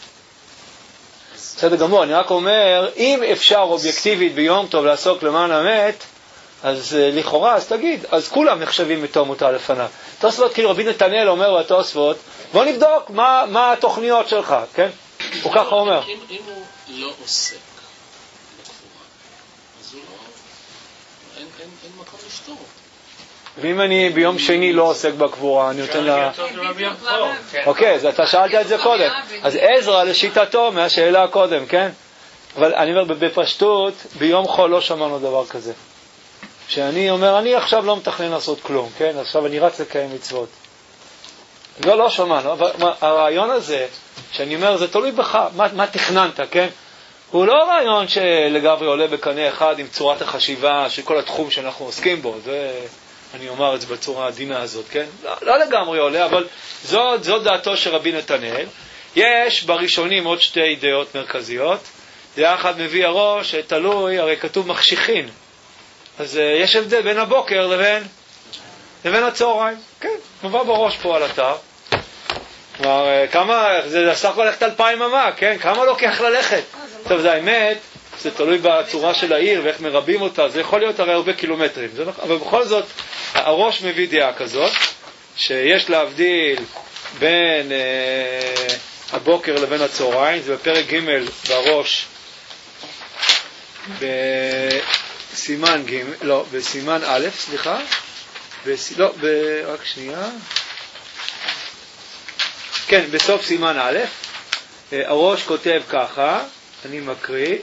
בסדר גמור, אני רק אומר, אם אפשר אובייקטיבית ביום טוב לעסוק למען המת, אז לכאורה, אז תגיד, אז כולם נחשבים מתו מוטל לפניו. תוספות, כאילו רבי נתנאל אומר בתוספות, בוא נבדוק מה, מה התוכניות שלך, כן? הוא ככה אומר. אם, אם הוא לא עוסק בקבורה, אז הוא לא, אין, אין, אין מקום לשתור. ואם אני ביום שני לא עוסק בקבורה, אני נותן לה... אוקיי, אז אתה שאלת את זה קודם. אז עזרא לשיטתו מהשאלה הקודם, כן? אבל אני אומר, בפשטות, ביום חול לא שמענו דבר כזה. שאני אומר, אני עכשיו לא מתכנן לעשות כלום, כן? עכשיו אני רץ לקיים מצוות. לא, לא שמענו. אבל הרעיון הזה, שאני אומר, זה תלוי בך, מה, מה תכננת, כן? הוא לא רעיון שלגמרי עולה בקנה אחד עם צורת החשיבה של כל התחום שאנחנו עוסקים בו. זה... אני אומר את זה בצורה העדינה הזאת, כן? לא, לא לגמרי עולה, אבל זאת, זאת דעתו של רבי נתנאל. יש בראשונים עוד שתי דעות מרכזיות. דעה אחת מביא הראש, תלוי, הרי כתוב מחשיכין. אז uh, יש הבדל בין הבוקר לבין, לבין הצהריים. כן, מובא בראש פה על אתר. כלומר, uh, כמה, זה סך הכל ללכת אלפיים אמה, כן? כמה לוקח ללכת? טוב, זה האמת. זה תלוי בצורה של העיר ואיך מרבים אותה, זה יכול להיות הרי הרבה קילומטרים, זה לא... אבל בכל זאת הראש מביא דעה כזאת שיש להבדיל בין אה, הבוקר לבין הצהריים. זה בפרק ג' בראש בסימן ג', לא, בסימן א', סליחה בס... לא, ב... רק שנייה כן, בסוף סימן א', הראש כותב ככה, אני מקריא: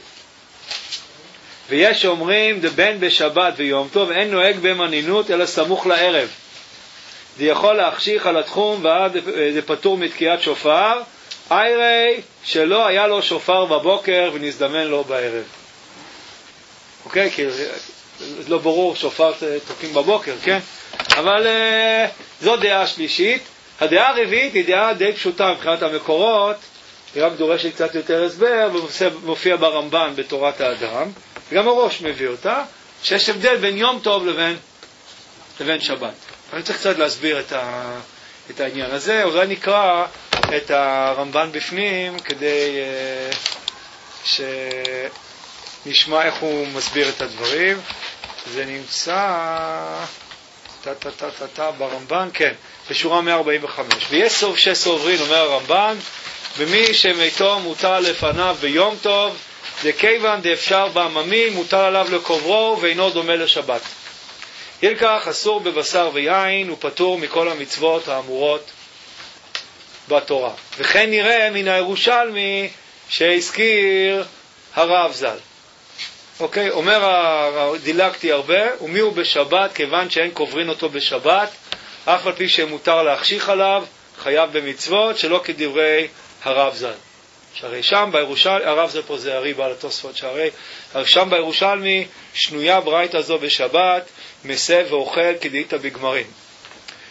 ויש אומרים דבן בשבת ויום טוב אין נוהג במנינות אלא סמוך לערב. זה יכול להחשיך על התחום ועד זה פטור מתקיעת שופר, איירי שלא היה לו שופר בבוקר ונזדמן לו בערב. אוקיי? כי זה לא ברור שופר תוקעים בבוקר, כן? אבל uh, זו דעה שלישית. הדעה הרביעית היא דעה די פשוטה מבחינת המקורות, היא רק דורשת קצת יותר הסבר, ומופיע ברמב"ן בתורת האדם, וגם הראש מביא אותה, שיש הבדל בין יום טוב לבין, לבין שבת. אני צריך קצת להסביר את, ה, את העניין הזה. אולי נקרא את הרמב"ן בפנים כדי uh, שנשמע איך הוא מסביר את הדברים. זה נמצא טה טה טה טה טה ברמב"ן, כן, בשורה מאה ארבעים וחמש. ויש סוף שש סוברין, אומר הרמב"ן, ומי שמיתו מוטל לפניו ביום טוב, זה כיוון דאפשר בעממי, מוטל עליו לקוברו ואינו דומה לשבת. ילקח אסור בבשר ויין, ופטור מכל המצוות האמורות בתורה. וכן נראה מן הירושלמי שהזכיר הרב ז"ל. אוקיי, אומר, דילגתי הרבה, ומי הוא בשבת, כיוון שאין קוברין אותו בשבת, אף על פי שמותר להחשיך עליו, חייב במצוות, שלא כדברי הרב ז"ל. שהרי שם בירושלמי, הרב ז"ל פה זה הרי בעל התוספות, שהרי שם בירושלמי שנויה ברייתא זו בשבת, מסב ואוכל כדאית בגמרים.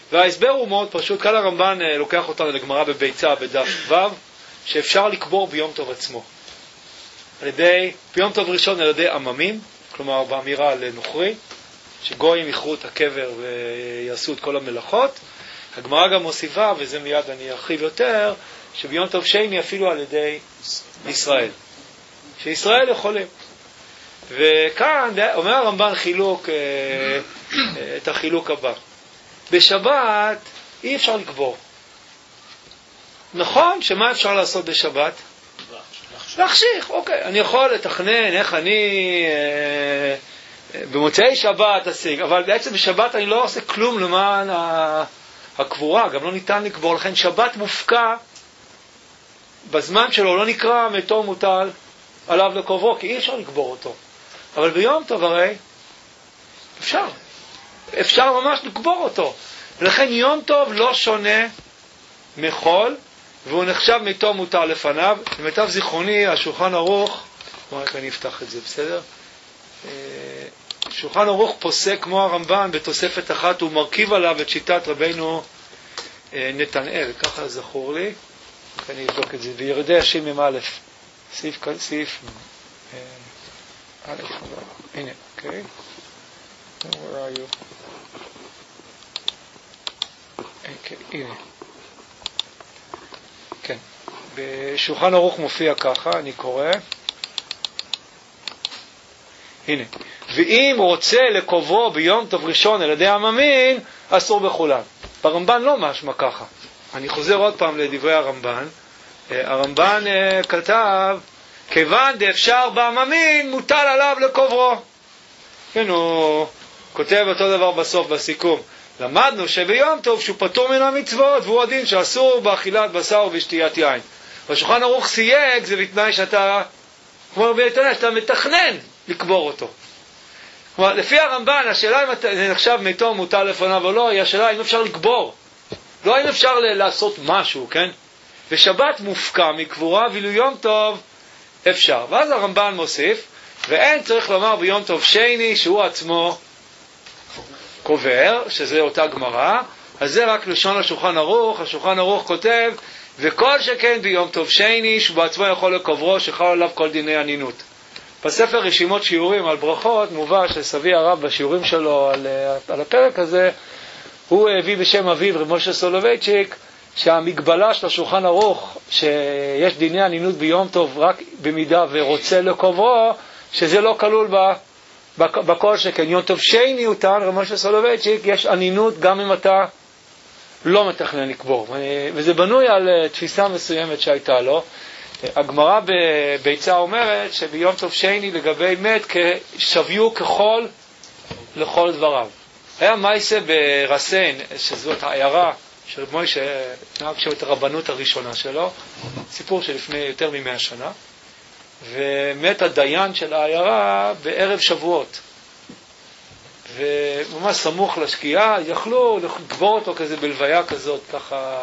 וההסבר הוא מאוד פשוט. כאן הרמב"ן לוקח אותנו לגמרא בביצה בדף ו', שאפשר לקבור ביום טוב עצמו. על ידי, ביום טוב ראשון על ידי עממים, כלומר באמירה לנוכרי, שגויים יכרו את הקבר ויעשו את כל המלאכות. הגמרא גם מוסיפה, וזה מיד אני ארחיב יותר, שביום טוב שני אפילו על ידי ישראל. שישראל יכולים. וכאן אומר הרמב"ן חילוק, את החילוק הבא. בשבת אי אפשר לקבור. נכון שמה אפשר לעשות בשבת? להחשיך, אוקיי. אני יכול לתכנן איך אני אה, במוצאי שבת אשיג, אבל בעצם בשבת אני לא עושה כלום למען הקבורה, גם לא ניתן לקבור, לכן שבת מופקע בזמן שלו, לא נקרא מתו מוטל עליו לקוברו, כי אי אפשר לקבור אותו. אבל ביום טוב הרי אפשר. אפשר ממש לקבור אותו. ולכן יום טוב לא שונה מחול, והוא נחשב מתו מותר לפניו. למיטב זיכרוני, השולחן ערוך, רק אני אפתח את זה, בסדר? שולחן ערוך פוסק כמו הרמב"ן בתוספת אחת, הוא מרכיב עליו את שיטת רבינו נתנאל, ככה זכור לי. אני אבדוק את זה. וירדי השם א', סעיף, סעיף, א', הנה, אוקיי. Where are you? אוקיי, הנה. כן. בשולחן ערוך מופיע ככה, אני קורא. הנה. ואם רוצה לקוברו ביום טוב ראשון על ידי עממין, אסור בכולן. ברמב"ן לא משמע ככה. אני חוזר עוד פעם לדברי הרמב"ן. הרמב"ן כתב, כיוון דאפשר בעממין, מוטל עליו לקוברו. כן, הוא כותב אותו דבר בסוף, בסיכום. למדנו שביום טוב שהוא פטור מן המצוות, והוא הדין שאסור באכילת בשר ובשתיית יין. בשולחן ערוך סייג, זה בתנאי שאתה, כמו רבי נתנאל, שאתה מתכנן לקבור אותו. כלומר, לפי הרמב"ן, השאלה אם זה נחשב מתו מוטל לפניו או לא, היא השאלה אם אפשר לקבור. לא אם אפשר לעשות משהו, כן? ושבת מופקע מקבורה, ואילו יום טוב אפשר. ואז הרמב"ן מוסיף, ואין צריך לומר ביום טוב שני, שהוא עצמו קובר, שזה אותה גמרא, אז זה רק לשון השולחן ערוך. השולחן ערוך כותב, וכל שכן ביום טוב שני, שהוא בעצמו יכול לקוברו, שחל עליו כל דיני ענינות. בספר רשימות שיעורים על ברכות, מובא שסבי הרב בשיעורים שלו על, על הפרק הזה, הוא הביא בשם אביו רב משה סולובייצ'יק, שהמגבלה של השולחן ערוך, שיש דיני ענינות ביום טוב רק במידה ורוצה לקוברו, שזה לא כלול בה, בכל שכן. יום טוב שני הוא טען, רב משה סולובייצ'יק, יש ענינות גם אם אתה לא מתכנן לקבור. וזה בנוי על תפיסה מסוימת שהייתה לו. הגמרא בביצה אומרת שביום טוב שני לגבי מת שוויו ככל לכל דבריו. היה מייסה ברסן, שזאת העיירה של רב מוישה, נהג שם את הרבנות הראשונה שלו, סיפור שלפני יותר ממאה שנה, ומת הדיין של העיירה בערב שבועות. וממש סמוך לשקיעה, יכלו לקבור אותו כזה בלוויה כזאת, ככה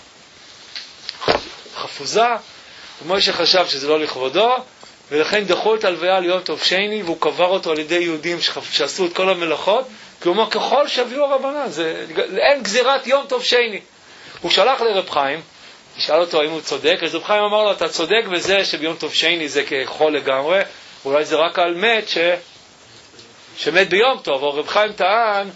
חפוזה. ומוישה חשב שזה לא לכבודו, ולכן דחו את הלוויה ליום טוב שני, והוא קבר אותו על ידי יהודים שעשו את כל המלאכות, כלומר ככל שוויו הרבנן, זה, אין גזירת יום טוב שני. הוא שלח לרב חיים, נשאל אותו האם הוא צודק, אז רב חיים אמר לו, אתה צודק בזה שביום טוב שני זה כחול לגמרי, אולי זה רק על מת ש... שמת ביום טוב. או רב חיים טען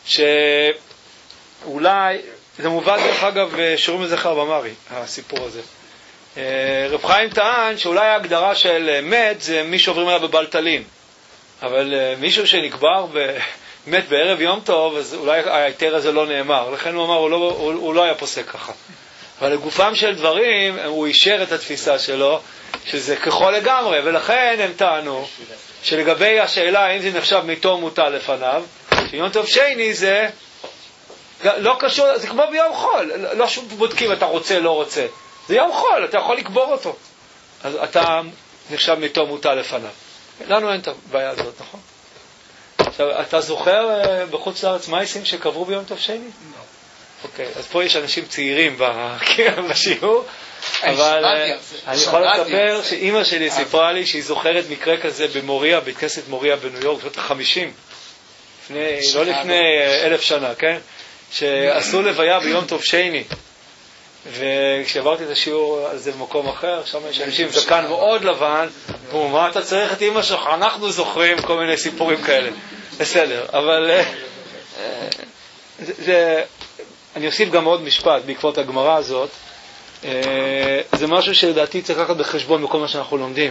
שאולי, זה מובן דרך אגב שיעורים לזכר במרי, הסיפור הזה. רב חיים טען שאולי ההגדרה של מת זה מי שעוברים עליו בבלטלין, אבל מישהו שנקבר ב... מת בערב יום טוב, אז אולי היתר הזה לא נאמר. לכן הוא אמר, הוא לא, הוא, הוא לא היה פוסק ככה. אבל לגופם של דברים, הוא אישר את התפיסה שלו, שזה ככל לגמרי, ולכן הם טענו, שלגבי השאלה האם זה נחשב מתו מוטל לפניו, שיום טוב שני זה לא קשור, זה כמו ביום חול, לא שום בודקים, אתה רוצה, לא רוצה. זה יום חול, אתה יכול לקבור אותו. אז אתה נחשב מתו מוטל לפניו. לנו אין את הבעיה הזאת, נכון? עכשיו, אתה זוכר בחוץ לארץ מייסים שקברו ביום טוב שני? לא. אוקיי, אז פה יש אנשים צעירים בשיעור, אבל אני יכול לספר שאימא שלי סיפרה לי שהיא זוכרת מקרה כזה במוריה, בית כנסת מוריה בניו יורק, בשנות ה-חמישים, לא לפני אלף שנה, כן? שעשו לוויה ביום טוב שני, וכשעברתי את השיעור על זה במקום אחר, שם יש אנשים זקן מאוד לבן, ואומרים, מה אתה צריך את אמא שלך? אנחנו זוכרים כל מיני סיפורים כאלה. בסדר, אבל זה, זה, אני אוסיף גם עוד משפט בעקבות הגמרא הזאת. זה משהו שלדעתי צריך לקחת בחשבון בכל מה שאנחנו לומדים.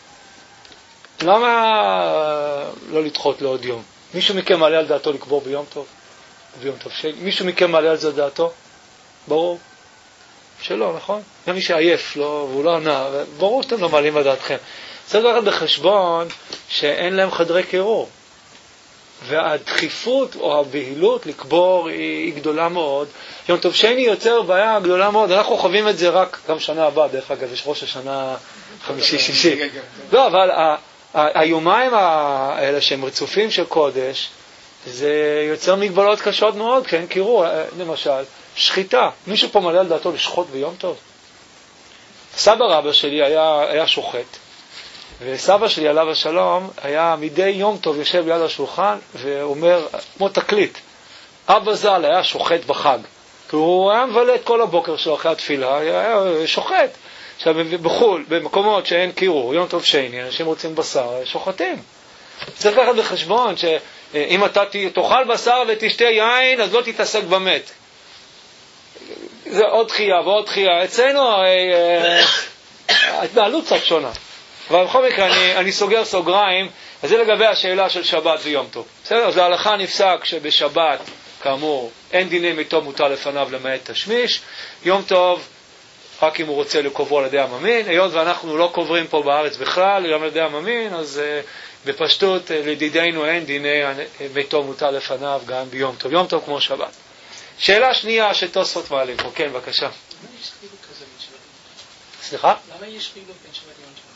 למה לא לדחות לעוד יום? מישהו מכם מעלה על דעתו לקבור ביום טוב? ביום טוב שני? מישהו מכם מעלה על זה דעתו? ברור שלא, נכון? גם מי שעייף לא, והוא לא ענה, ברור שאתם לא מעלים על דעתכם. צריך לקחת בחשבון שאין להם חדרי קירור, והדחיפות או הבהילות לקבור היא, היא גדולה מאוד. יום טוב שני יוצר בעיה גדולה מאוד. אנחנו חווים את זה רק גם שנה הבאה, דרך אגב, יש ראש השנה חמישי שישי. לא, אבל ה- ה- היומיים האלה שהם רצופים של קודש, זה יוצר מגבלות קשות מאוד, כן? קירו, למשל, שחיטה. מישהו פה מעלה על דעתו לשחוט ביום טוב? סבא רבא שלי היה, היה שוחט, וסבא שלי עליו השלום היה מדי יום טוב יושב ליד השולחן ואומר, כמו תקליט, אבא ז"ל היה שוחט בחג, כי הוא היה מבלה את כל הבוקר שלו אחרי התפילה, היה שוחט. עכשיו בחול, במקומות שאין קירור, יום טוב שני, אנשים רוצים בשר, שוחטים. צריך לקחת בחשבון שאם אתה תאכל בשר ותשתה יין, אז לא תתעסק במת. זה עוד דחייה ועוד דחייה. אצלנו הרי ההתנהלות קצת שונה. אבל בכל מקרה אני, אני סוגר סוגריים, אז זה לגבי השאלה של שבת ויום טוב. בסדר? אז ההלכה נפסק שבשבת, כאמור, אין דיני מתו מוטל לפניו למעט תשמיש. יום טוב, רק אם הוא רוצה לקוברו על ידי הממין. היות ואנחנו לא קוברים פה בארץ בכלל, גם על ידי הממין, אז uh, בפשטות uh, לדידינו אין דיני מתו מוטל לפניו גם ביום טוב. יום טוב כמו שבת. שאלה שנייה שתוספות מעלים פה. כן, בבקשה. למה יש חילוק כזה בין שבת? סליחה? למה יש חילוק בין שבת ויום טוב?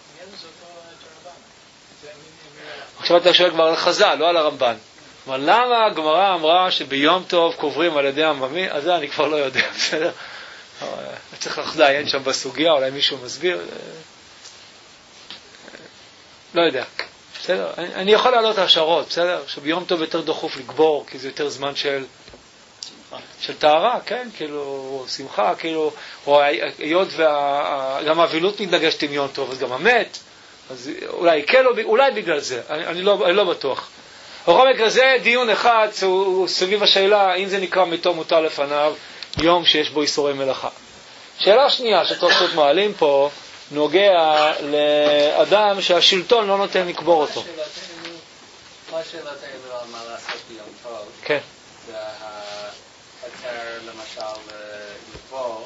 עכשיו אתה שואל כבר על חז"ל, לא על הרמב"ן. אבל למה הגמרא אמרה שביום טוב קוברים על ידי הממין? אז זה אני כבר לא יודע, בסדר? צריך לחזיין שם בסוגיה, אולי מישהו מסביר. לא יודע, בסדר? אני, אני יכול לעלות השערות, בסדר? שביום טוב יותר דחוף לקבור, כי זה יותר זמן של של טהרה, כן? כאילו, שמחה, כאילו, או היות וגם האבילות מתנגשת עם יום טוב, אז גם המת, אז אולי כן, אולי בגלל זה, אני, אני, לא, אני לא בטוח. בכל מקרה, זה דיון אחד, הוא סביב השאלה, אם זה נקרא מתו מוטל לפניו, יום שיש בו איסורי מלאכה. שאלה שנייה שתוספות מעלים פה, נוגע לאדם שהשלטון לא נותן לקבור אותו. מה שאלתנו על מה לעשות ביום טוב? כן. זה ההיתר למשל לקבור,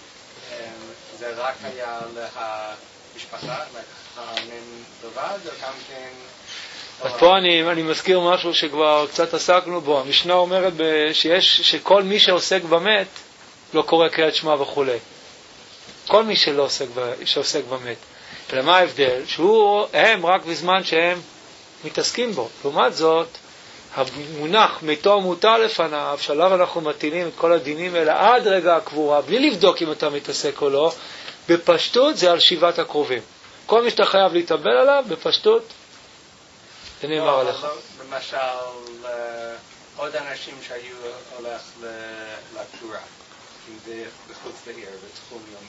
זה רק היה למשפחה, המין לבד, או גם כן... אז פה אני, אני מזכיר משהו שכבר קצת עסקנו בו. המשנה אומרת שיש, שכל מי שעוסק במת לא קורא קריאת שמע וכו'. כל מי שלא עוסק, שעוסק במת. ולמה ההבדל? שהוא, הם רק בזמן שהם מתעסקים בו. לעומת זאת, המונח מתו מוטל לפניו, שעליו אנחנו מטילים את כל הדינים האלה עד רגע הקבורה, בלי לבדוק אם אתה מתעסק או לא, בפשטות זה על שבעת הקרובים. כל מי שאתה חייב להתאבל עליו, בפשטות, זה נאמר עליך. למשל, עוד אנשים שהיו הולך לקבורה, אם זה בחוץ לעיר, בתחום יום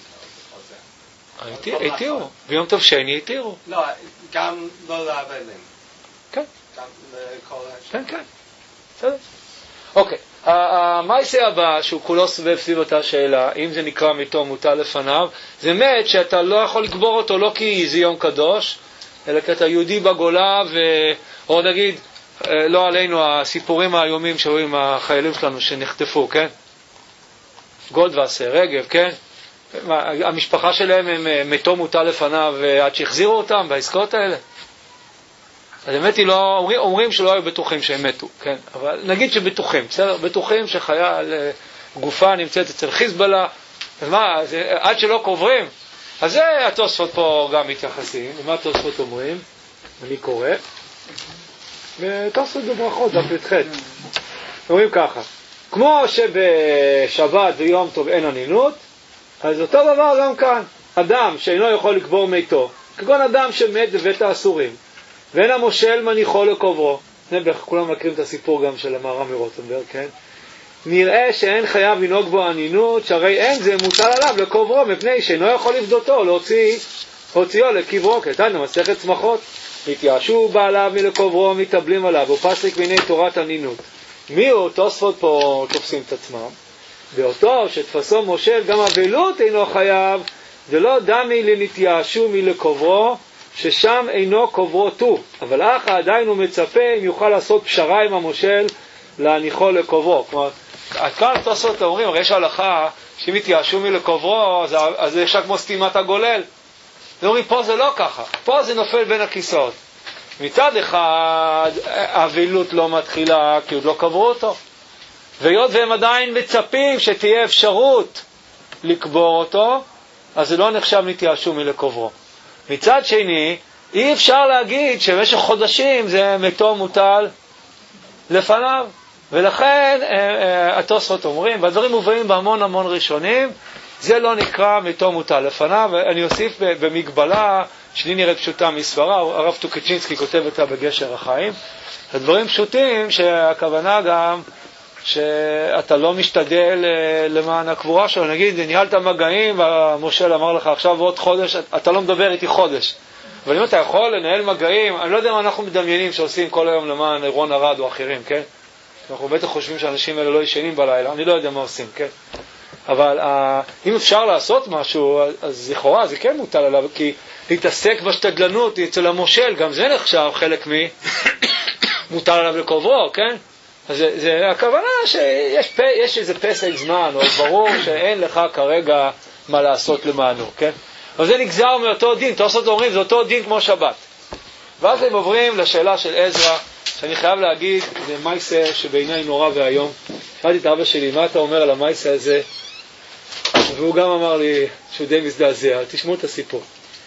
טוב, או זה. התירו, ביום טוב שני התירו. לא, גם לא לאבלים. כן. גם לכל השם. כן, כן. בסדר. אוקיי. המעשה הבא, שהוא כולו סובב סביב אותה שאלה, אם זה נקרא מתו מוטל לפניו, זה מת שאתה לא יכול לקבור אותו לא כי זה יום קדוש, אלא כי אתה יהודי בגולה, או נגיד, לא עלינו הסיפורים האיומים שרואים החיילים שלנו שנחטפו, כן? גולדווסר, רגב, כן? המשפחה שלהם הם מתו מוטל לפניו עד שהחזירו אותם בעסקאות האלה. אז האמת היא לא, אומרים, אומרים שלא היו בטוחים שהם מתו, כן? אבל נגיד שבטוחים, בסדר? בטוחים שחייל גופה נמצאת אצל חיזבאללה, אז מה, אז, עד שלא קוברים, אז זה התוספות פה גם מתייחסים. ומה התוספות אומרים? אני קורא. ותוספות בברכות, דף י"ח. אומרים ככה, כמו שבשבת ויום טוב אין ענינות, אז אותו דבר גם כאן. אדם שאינו יכול לקבור מתו, כגון אדם שמת בבית האסורים, ואין המושל מניחו לקוברו. כולם מכירים את הסיפור גם של המהר"ם מרוטנברג, כן? נראה שאין חייב לנהוג בו ענינות, שהרי אין זה מוטל עליו לקוברו, מפני שאינו יכול לפדותו, להוציא, הוציאו לקברו, כתן מסכת צמחות. התייאשו בעליו מלקוברו, מתאבלים עליו, ופסק מיני תורת ענינות. מי הוא? תוספות פה תופסים את עצמם. באותו שתפסו מושל, גם אבלות אינו חייב, ולא דמי לנתייאשו מלקוברו, ששם אינו קוברו תו. אבל אך עדיין הוא מצפה אם יוכל לעשות פשרה עם המושל, להניחו לקוברו. כלומר, אז כאן תוספות אומרים, הרי יש הלכה, שאם התייאשו מלקוברו, אז, אז זה ישר כמו סתימת הגולל. זה אומרים, פה זה לא ככה, פה זה נופל בין הכיסאות. מצד אחד, האבילות לא מתחילה, כי עוד לא קברו אותו. והיות והם עדיין מצפים שתהיה אפשרות לקבור אותו, אז זה לא נחשב נתייאשו מלקוברו. מצד שני, אי אפשר להגיד שבמשך חודשים זה מתו מוטל לפניו. ולכן התוספות אומרים, והדברים מובאים בהמון המון ראשונים, זה לא נקרא מתו מוטל לפניו. ואני אוסיף במגבלה שלי נראית פשוטה מסברה, הרב טוקצ'ינסקי כותב אותה בגשר החיים. הדברים פשוטים שהכוונה גם שאתה לא משתדל למען הקבורה שלו. נגיד, ניהלת מגעים והמושל אמר לך עכשיו עוד חודש, אתה לא מדבר איתי חודש. אבל אם אתה יכול לנהל מגעים, אני לא יודע מה אנחנו מדמיינים שעושים כל היום למען אירון ארד או אחרים, כן? אנחנו בטח חושבים שאנשים האלה לא ישנים בלילה, אני לא יודע מה עושים, כן? אבל אם אפשר לעשות משהו, אז לכאורה זה כן מוטל עליו, כי להתעסק בשתדלנות אצל המושל, גם זה נחשב חלק מי מוטל עליו לקוברו, כן? אז זה, זה הכוונה שיש פ, יש איזה פסק זמן, או ברור שאין לך כרגע מה לעשות למענו, כן? אבל זה נגזר מאותו דין, תוספות אומרים, זה אותו דין כמו שבת. ואז הם עוברים לשאלה של עזרא, שאני חייב להגיד, זה מייסה שבעיניי נורא והיום. שאלתי את אבא שלי, מה אתה אומר על המייסה הזה? והוא גם אמר לי שהוא די מזדעזע, תשמעו את הסיפור.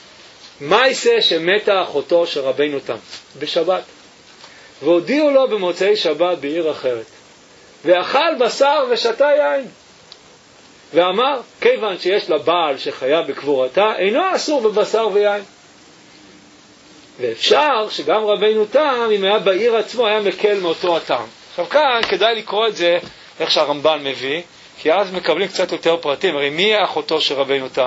מייסה שמתה אחותו של רבינו תם, בשבת. והודיעו לו במוצאי שבת בעיר אחרת. ואכל בשר ושתה יין. ואמר, כיוון שיש לה בעל שחיה בקבורתה, אינו אסור בבשר ויין. ואפשר שגם רבינו תם, אם היה בעיר עצמו, היה מקל מאותו הטעם. עכשיו כאן כדאי לקרוא את זה איך שהרמב"ן מביא, כי אז מקבלים קצת יותר פרטים. הרי מי אחותו של רבינו תם?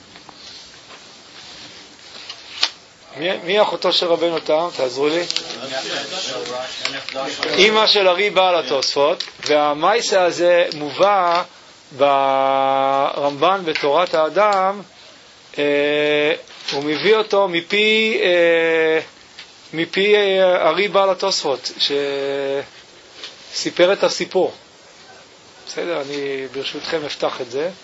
מי, מי אחותו של רבינו תם? תעזרו לי. אמא של הרי בעל התוספות, והמייסה הזה מובא ברמב"ן בתורת האדם, אה, הוא מביא אותו מפי אה, מפי אה, הרי בעל התוספות שסיפר את הסיפור. בסדר, אני ברשותכם אפתח את זה.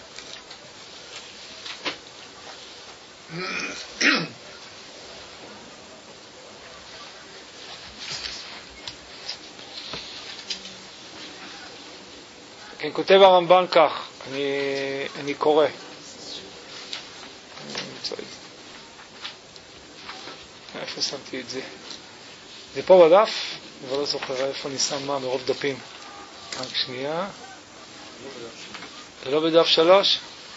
כן, כותב הרמב"ן כך, אני, אני קורא. איפה שמתי את זה? זה פה בדף? אבל לא זוכר איפה אני שם מה מרוב דפים. רק שנייה. זה לא בדף שלוש?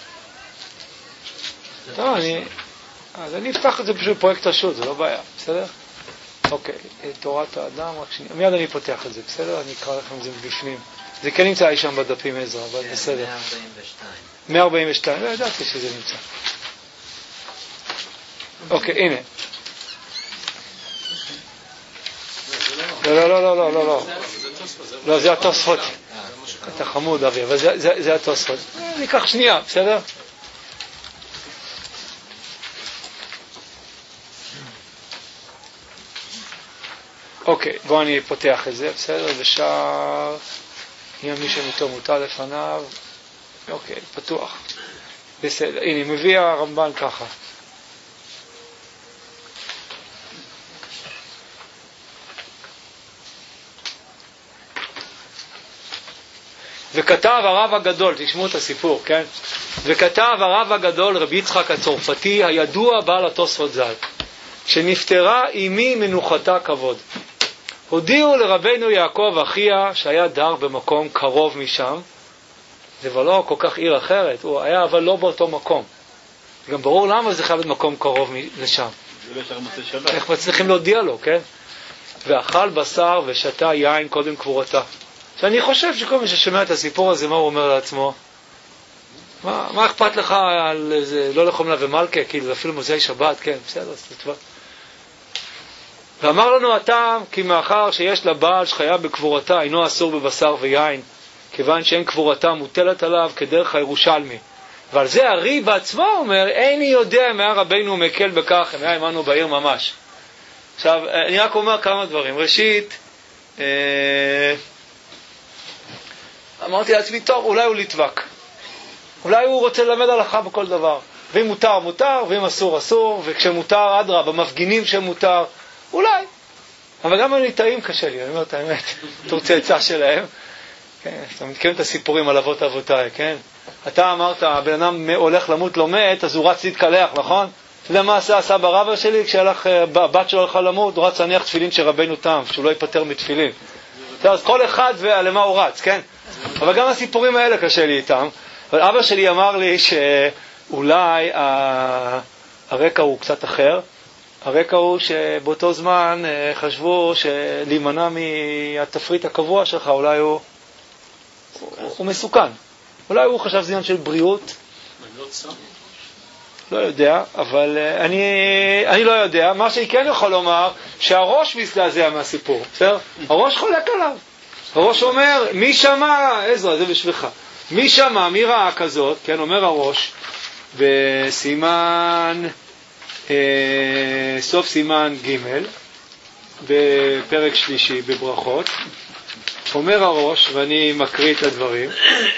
טוב, אני... אז אני אפתח את זה פשוט פרויקט השו"ת, זה לא בעיה, בסדר? אוקיי, תורת האדם, רק שנייה. מיד אני פותח את זה, בסדר? אני אקרא לכם את זה בפנים. זה כן נמצא אי שם בדפים עזרא, אבל בסדר. מאה ארבעים ושתיים. מאה ארבעים ושתיים, לא ידעתי שזה נמצא. אוקיי, הנה. לא, לא, לא, לא, לא, לא. לא, זה התוספות. אתה חמוד, אבי, אבל זה התוספות. ניקח שנייה, בסדר? אוקיי, בואו אני פותח את זה, בסדר? בשער, אם מי שמתו מוטל לפניו, אוקיי, פתוח. בסדר, הנה, מביא הרמב"ן ככה. וכתב הרב הגדול, תשמעו את הסיפור, כן? וכתב הרב הגדול, רבי יצחק הצרפתי, הידוע בעל התוספות ז"ל, שנפטרה אמי מנוחתה כבוד. הודיעו לרבנו יעקב אחיה, שהיה דר במקום קרוב משם, זה אבל לא כל כך עיר אחרת, הוא היה אבל לא באותו מקום. גם ברור למה זה חייב להיות מקום קרוב לשם. איך מצליחים להודיע לו, כן? ואכל בשר ושתה יין קודם קבורתה. שאני חושב שכל מי ששומע את הסיפור הזה, מה הוא אומר לעצמו? מה, מה אכפת לך על זה, לא לחומלה ומלכה, כאילו אפילו מוזאי שבת, כן, בסדר, זה טוב. ואמר לנו הטעם, כי מאחר שיש לבעל שחיה בקבורתה, אינו אסור בבשר ויין, כיוון שאין קבורתה מוטלת עליו כדרך הירושלמי. ועל זה הרי בעצמו אומר, איני יודע מה רבינו מקל בכך, אם היה עמנו בעיר ממש. עכשיו, אני רק אומר כמה דברים. ראשית, אה, אמרתי לעצמי, טוב, אולי הוא לטבק. אולי הוא רוצה ללמד הלכה בכל דבר. ואם מותר, מותר, ואם אסור, אסור, וכשמותר, אדרה, במפגינים שמותר, אולי. אבל גם הליטאים קשה לי, אני אומר את האמת, תור צאצא שלהם. כן, אתה מכירים את הסיפורים על אבות אבותיי, כן? אתה אמרת, הבן אדם הולך למות לא מת, אז הוא רץ להתקלח, נכון? אתה יודע מה עשה הסבא רבא שלי? כשהבת שלו הלכה למות, הוא רץ להניח תפילין שרבנו תם, שהוא לא ייפטר מתפילין. אז כל אחד ולמה הוא רץ, כן? אבל גם הסיפורים האלה קשה לי איתם. אבל אבא שלי אמר לי שאולי הרקע הוא קצת אחר. הרקע הוא שבאותו זמן חשבו שלהימנע מהתפריט הקבוע שלך, אולי הוא, הוא, הוא מסוכן. אולי הוא חשב זיון של בריאות. לא יודע, אבל אני, אני לא יודע. מה שאני כן יכול לומר, שהראש מזדעזע מהסיפור. בסדר? הראש חולק עליו. הראש אומר, מי שמע, עזרא, זה בשבילך. מי שמע, מי ראה כזאת, כן, אומר הראש, בסימן, אה, סוף סימן ג' בפרק שלישי, בברכות, אומר הראש, ואני מקריא את הדברים,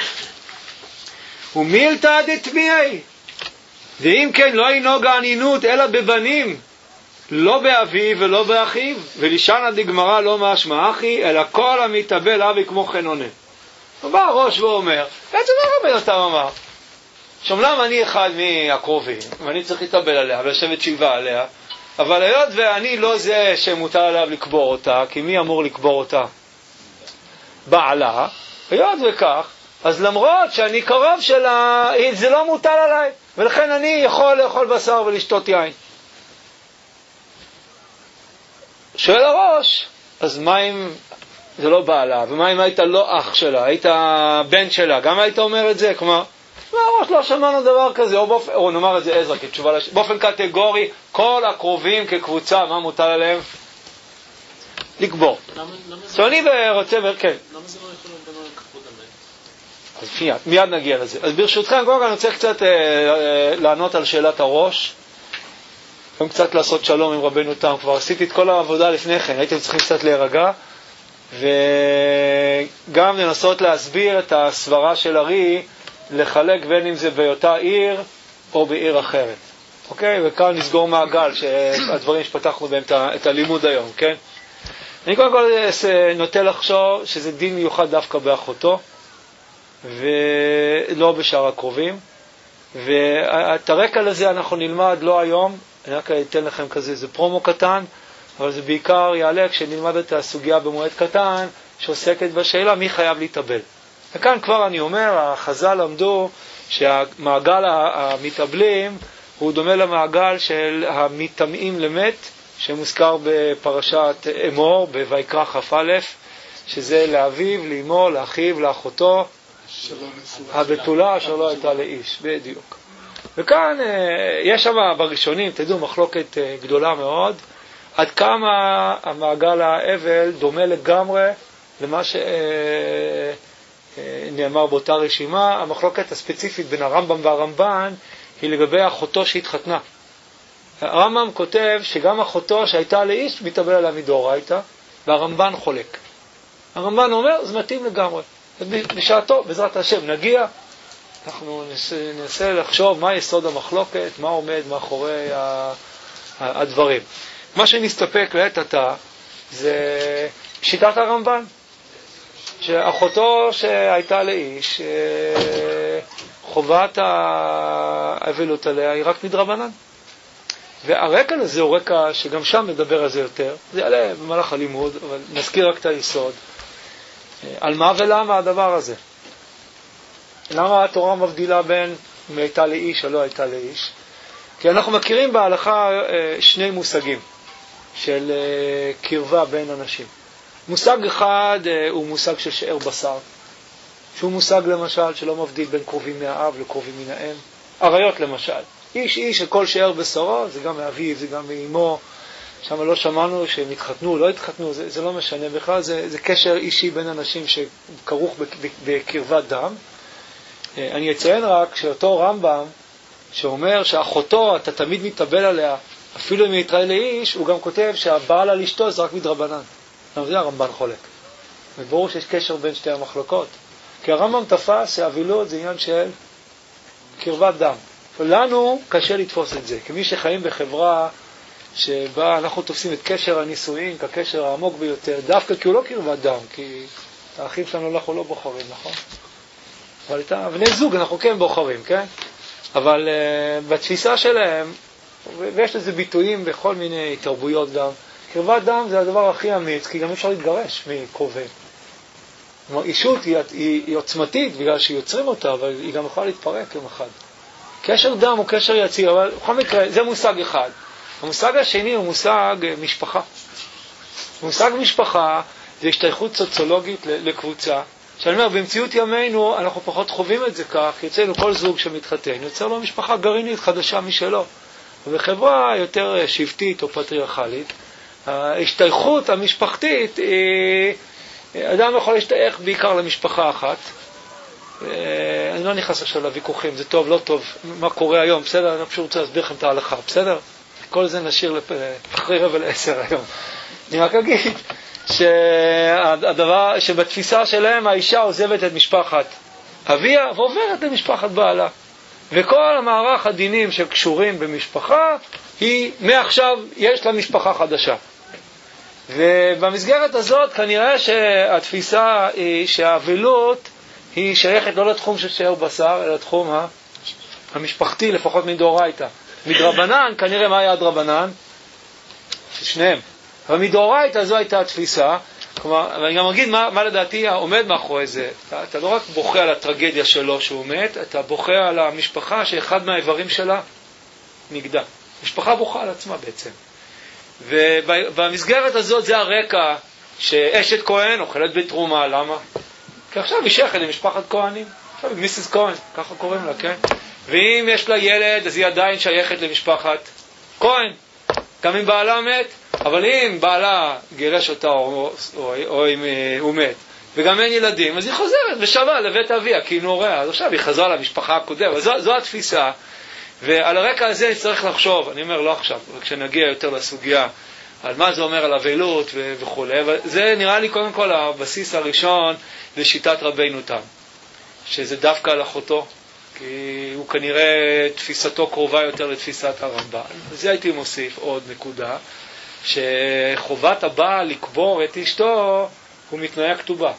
ומילתא דתמיעי, ואם כן לא ינהוג הענינות אלא בבנים, לא באביו ולא באחיו, ולשנה דגמרא לא משמע אחי, אלא כל המתאבל אבי כמו כן עונה. בא הראש ואומר, בעצם מה רבי נתן אמר? שאומנם אני אחד מהקרובים, ואני צריך להתאבל עליה ולשבת שבעה עליה, אבל היות ואני לא זה שמותר עליו לקבור אותה, כי מי אמור לקבור אותה? בעלה, היות וכך, אז למרות שאני קרוב שלה, זה לא מוטל עליי, ולכן אני יכול לאכול בשר ולשתות יין. שואל הראש, אז מה אם זה לא בעלה, ומה אם היית לא אח שלה, היית בן שלה, גם היית אומר את זה? כלומר, הראש לא שמענו דבר כזה, או, באופ... או נאמר את זה עזרא כתשובה, לש... באופן קטגורי, כל הקרובים כקבוצה, מה מוטל עליהם? לקבור. למה, למה זה... אני רוצה, כן. למה זה לא יכול לדבר כבוד המת? אז מיד, מיד נגיע לזה. אז ברשותכם, קודם כל אני רוצה קצת אה, אה, לענות על שאלת הראש, גם קצת לעשות שלום עם רבנו תם, כבר עשיתי את כל העבודה לפני כן, הייתם צריכים קצת להירגע, וגם לנסות להסביר את הסברה של הרי, לחלק בין אם זה באותה עיר או בעיר אחרת. אוקיי? וכאן נסגור מעגל שהדברים שפתחנו בהם את הלימוד היום, כן? אני קודם כל נוטה לחשוב שזה דין מיוחד דווקא באחותו, ולא בשאר הקרובים. ואת הרקע לזה אנחנו נלמד לא היום, אני רק אתן לכם כזה, זה פרומו קטן, אבל זה בעיקר יעלה כשנלמד את הסוגיה במועד קטן, שעוסקת בשאלה מי חייב להתאבל. וכאן כבר אני אומר, החז"ל למדו שהמעגל המתאבלים הוא דומה למעגל של המתאמאים למת, שמוזכר בפרשת אמור, בויקרא כ"א, שזה לאביו, לאמו, לאחיו, לאחותו, הבתולה אשר לא הייתה לאיש, בדיוק. וכאן יש שם בראשונים, תדעו, מחלוקת גדולה מאוד, עד כמה המעגל האבל דומה לגמרי למה שנאמר באותה רשימה. המחלוקת הספציפית בין הרמב"ם והרמב"ן היא לגבי אחותו שהתחתנה. הרמב"ם כותב שגם אחותו שהייתה לאיש מתאבל עליה מדאורייתא, והרמב"ן חולק. הרמב"ן אומר, זה מתאים לגמרי. בשעתו, בעזרת השם, נגיע, אנחנו ננסה לחשוב מה יסוד המחלוקת, מה עומד מאחורי הדברים. מה שנסתפק לעת עתה זה שיטת הרמב"ן, שאחותו שהייתה לאיש, חובת האבלות עליה היא רק מדרבנן. והרקע לזה הוא רקע שגם שם מדבר על זה יותר, זה יעלה במהלך הלימוד, אבל נזכיר רק את היסוד. על מה ולמה הדבר הזה? למה התורה מבדילה בין אם הייתה לאיש או לא הייתה לאיש? כי אנחנו מכירים בהלכה שני מושגים של קרבה בין אנשים. מושג אחד אה, הוא מושג של שאר בשר, שהוא מושג למשל שלא מבדיל בין קרובים מהאב לקרובים מן האם. עריות למשל, איש איש שכל שאר בשרו, זה גם מאביו, זה גם מאמו, שם לא שמענו שהם התחתנו, לא התחתנו, זה, זה לא משנה בכלל, זה, זה קשר אישי בין אנשים שכרוך בקרבת דם. אני אציין רק שאותו רמב"ם, שאומר שאחותו, אתה תמיד מתאבל עליה, אפילו אם היא יתראה לאיש, הוא גם כותב שהבעל על אשתו זה רק מדרבנן. זה הרמב"ן חולק. וברור שיש קשר בין שתי המחלוקות. כי הרמב"ם תפס שאבילות זה עניין של קרבת דם. לנו קשה לתפוס את זה, כמי שחיים בחברה שבה אנחנו תופסים את קשר הנישואין כקשר העמוק ביותר, דווקא כי הוא לא קרבת דם, כי את האחים שלנו אנחנו לא בוחרים, נכון? אבל את הבני זוג אנחנו כן בוחרים, כן? אבל uh, בתפיסה שלהם, ויש לזה ביטויים בכל מיני תרבויות גם, קרבת דם זה הדבר הכי אמיץ, כי גם אפשר להתגרש מקרובים. כלומר, אישות היא, היא, היא עוצמתית בגלל שיוצרים אותה, אבל היא גם יכולה להתפרק יום אחד. קשר דם הוא קשר יציב, אבל בכל מקרה, זה מושג אחד. המושג השני הוא מושג משפחה. מושג משפחה זה השתייכות סוציולוגית לקבוצה. שאני אומר, במציאות ימינו אנחנו פחות חווים את זה כך, יוצא לו כל זוג שמתחתן, יוצא לו משפחה גרעינית חדשה משלו. ובחברה יותר שבטית או פטריארכלית, ההשתייכות המשפחתית היא... אדם יכול להשתייך בעיקר למשפחה אחת. אני לא נכנס עכשיו לוויכוחים, זה טוב, לא טוב, מה קורה היום, בסדר? אני פשוט רוצה להסביר לכם את ההלכה, בסדר? כל זה נשאיר אחרי רבע לעשר היום. אני רק אגיד שהדבר, שבתפיסה שלהם האישה עוזבת את משפחת אביה ועוברת למשפחת בעלה. וכל המערך הדינים שקשורים במשפחה, היא מעכשיו יש לה משפחה חדשה. ובמסגרת הזאת כנראה שהתפיסה היא שהאבילות היא שייכת לא לתחום של שאר בשר, אלא לתחום המשפחתי, לפחות מדאורייתא. מדרבנן, כנראה מה היה דרבנן? שניהם. אבל מדאורייתא זו הייתה התפיסה. כלומר, ואני גם אגיד מה, מה לדעתי עומד מאחורי זה. אתה, אתה לא רק בוכה על הטרגדיה שלו שהוא מת, אתה בוכה על המשפחה שאחד מהאיברים שלה נגדע. משפחה בוכה על עצמה בעצם. ובמסגרת הזאת זה הרקע שאשת כהן אוכלת בתרומה. למה? כי עכשיו היא שייכת למשפחת כהנים. עכשיו היא מיסיס כהן, ככה קוראים לה, כן? ואם יש לה ילד, אז היא עדיין שייכת למשפחת כהן. גם אם בעלה מת, אבל אם בעלה גירש אותה או, או, או אם הוא מת, וגם אין ילדים, אז היא חוזרת ושווה לבית אביה, כי היא נוראה. אז עכשיו היא חזרה למשפחה הקודמת. זו, זו התפיסה. ועל הרקע הזה צריך לחשוב, אני אומר לא עכשיו, כשנגיע יותר לסוגיה, על מה זה אומר על אבלות וכו'. אבל זה נראה לי קודם כל הבסיס הראשון לשיטת רבינו תם, שזה דווקא על אחותו, כי הוא כנראה תפיסתו קרובה יותר לתפיסת הרמב"ן. וזה הייתי מוסיף עוד נקודה, שחובת הבעל לקבור את אשתו הוא מתנאי הכתובה.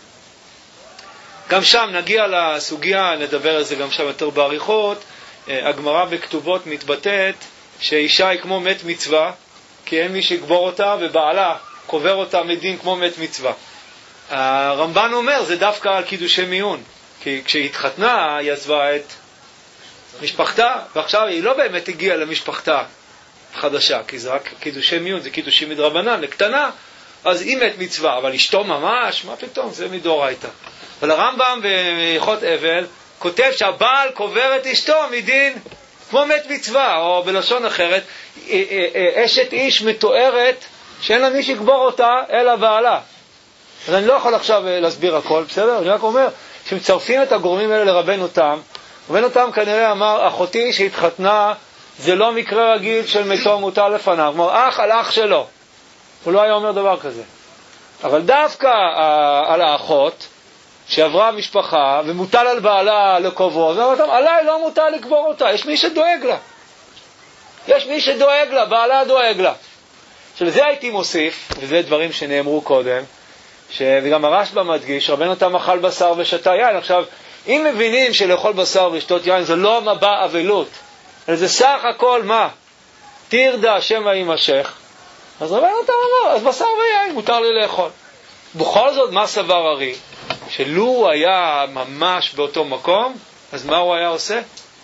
גם שם נגיע לסוגיה, נדבר על זה גם שם יותר בעריכות. הגמרא בכתובות מתבטאת שאישה היא כמו מת מצווה, כי אין מי שיקבור אותה, ובעלה קובר אותה מדין כמו מת מצווה. הרמב"ן אומר, זה דווקא על קידושי מיון, כי כשהיא התחתנה, היא עזבה את משפחתה, ועכשיו היא לא באמת הגיעה למשפחתה חדשה, כי זה רק קידושי מיון, זה קידושים מדרבנן, לקטנה, אז היא מת מצווה, אבל אשתו ממש, מה פתאום, זה מדאורייתא. אבל הרמב"ם בהלכות אבל כותב שהבעל קובר את אשתו מדין כמו מת מצווה, או בלשון אחרת, אשת איש מתוארת שאין לה מי שיקבור אותה אלא בעלה. אז אני לא יכול עכשיו להסביר הכל, בסדר? אני רק אומר שמצרפים את הגורמים האלה לרבנו תם. רבנו תם כנראה אמר, אחותי שהתחתנה זה לא מקרה רגיל של מתו מוטל לפניו, כלומר אח על אח שלו. הוא לא היה אומר דבר כזה. אבל דווקא על האחות שעברה משפחה ומוטל על בעלה לקוברו, אז אמרתם, עליי לא מוטל לקבור אותה, יש מי שדואג לה. יש מי שדואג לה, בעלה דואג לה. עכשיו זה הייתי מוסיף, וזה דברים שנאמרו קודם, ש... וגם הרשב"א מדגיש, רבנו תם אכל בשר ושתה יין. עכשיו, אם מבינים שלאכול בשר ושתות יין זה לא מבע אבלות, אלא זה סך הכל מה? תרדה שמא יימשך, אז רבנו תם אמר, אז בשר ויין מותר לי לאכול. בכל זאת, מה סבר הרי? שלו הוא היה ממש באותו מקום, אז מה הוא היה עושה?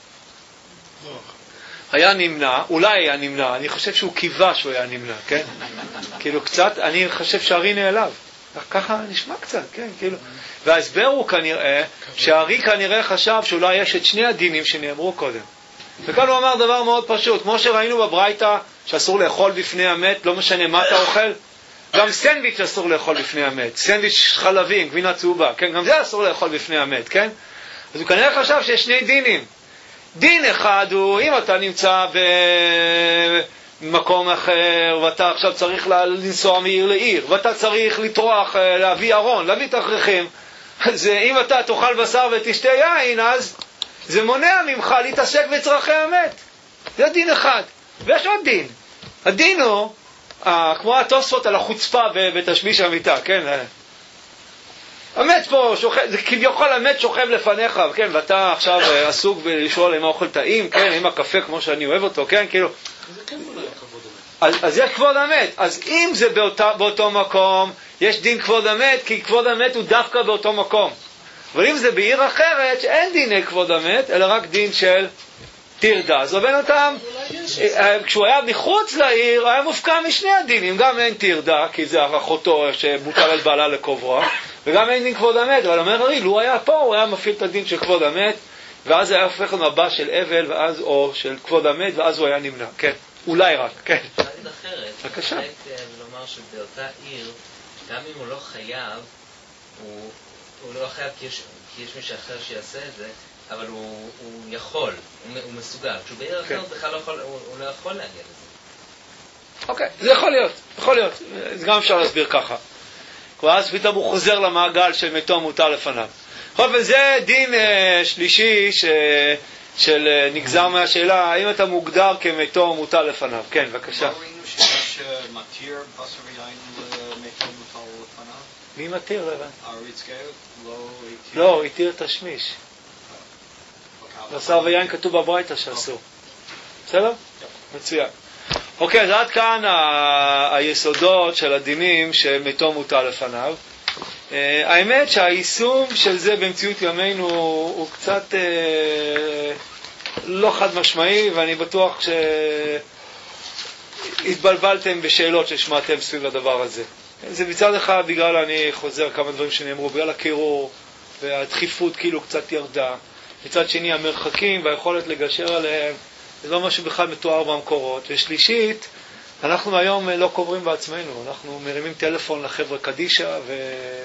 היה נמנע, אולי היה נמנע, אני חושב שהוא קיווה שהוא היה נמנע, כן? כאילו קצת, אני חושב שהרי נעלב. ככה נשמע קצת, כן, כאילו. וההסבר הוא כנראה, שהארי כנראה חשב שאולי יש את שני הדינים שנאמרו קודם. וכאן הוא אמר דבר מאוד פשוט, כמו שראינו בברייתא, שאסור לאכול בפני המת, לא משנה מה אתה אוכל, גם סנדוויץ' אסור לאכול בפני המת, סנדוויץ' חלבי, גבינה צהובה, כן, גם זה אסור לאכול בפני המת, כן? אז הוא כנראה חשב שיש שני דינים. דין אחד הוא, אם אתה נמצא במקום אחר, ואתה עכשיו צריך לנסוע מעיר לעיר, ואתה צריך לטרוח, להביא ארון, להביא תכריכים, אז אם אתה תאכל בשר ותשתה יין, אז זה מונע ממך להתעסק בצרכי המת. זה דין אחד. ויש עוד דין. הדין הוא, אה, כמו התוספות על החוצפה בתשמיש המיטה, כן? המת פה שוכב, זה כביכול המת שוכב לפניך, כן? ואתה עכשיו עסוק בלשאול אם האוכל טעים, כן? אם הקפה כמו שאני אוהב אותו, כן? כאילו... זה כן אולי כבוד אז, המת. אז יש כבוד המת. אז אם זה באותה, באותו מקום, יש דין כבוד המת, כי כבוד המת הוא דווקא באותו מקום. אבל אם זה בעיר אחרת, שאין דיני כבוד המת, אלא רק דין של תירדה. אז לבין אותם, כשהוא היה מחוץ לעיר, היה מופקע משני הדינים. גם אין תירדה, כי זה אחותו שמוטל על בעלה לקוברה, וגם אין דין כבוד המת. אבל אומר הרי, לו היה פה, הוא היה מפעיל את הדין של כבוד המת, ואז היה הופך למבע של אבל, ואז, או של כבוד המת, ואז הוא היה נמנע. כן, אולי רק, כן. להגיד אחרת, בבקשה. ולומר שבאותה עיר, גם אם הוא לא חייב, הוא... הוא לא חייב כי יש, כי יש מישהו אחר שיעשה את זה, אבל הוא, הוא יכול, הוא, הוא מסוגל. כשהוא בעיר אחרת okay. בכלל לא יכול, הוא, הוא לא יכול להגיע לזה. אוקיי, okay. זה יכול להיות, יכול להיות. זה גם אפשר להסביר ככה. ואז פתאום הוא חוזר למעגל של מתו מוטל לפניו. בכל אופן, זה דין uh, שלישי ש, של uh, נגזר מהשאלה, האם אתה מוגדר כמתו מוטל לפניו? כן, בבקשה. מה ראינו שיש מתיר בשר ויין למתו מוטל לפניו? מי מתיר לבן? הריצקאי לא התיר. לא, התיר תשמיש. בשר ויין כתוב בברייתא שאסור. בסדר? מצוין. אוקיי, אז עד כאן ה- היסודות של הדינים שמתו מוטל לפניו. Uh, האמת שהיישום של זה במציאות ימינו הוא, הוא קצת uh, לא חד משמעי, ואני בטוח שהתבלבלתם בשאלות ששמעתם סביב הדבר הזה. זה מצד אחד בגלל, אני חוזר כמה דברים שנאמרו, בגלל הקירור והדחיפות כאילו קצת ירדה. מצד שני המרחקים והיכולת לגשר עליהם, זה לא משהו בכלל מתואר במקורות. ושלישית, אנחנו היום לא קוברים בעצמנו, אנחנו מרימים טלפון לחבר'ה קדישה, ו...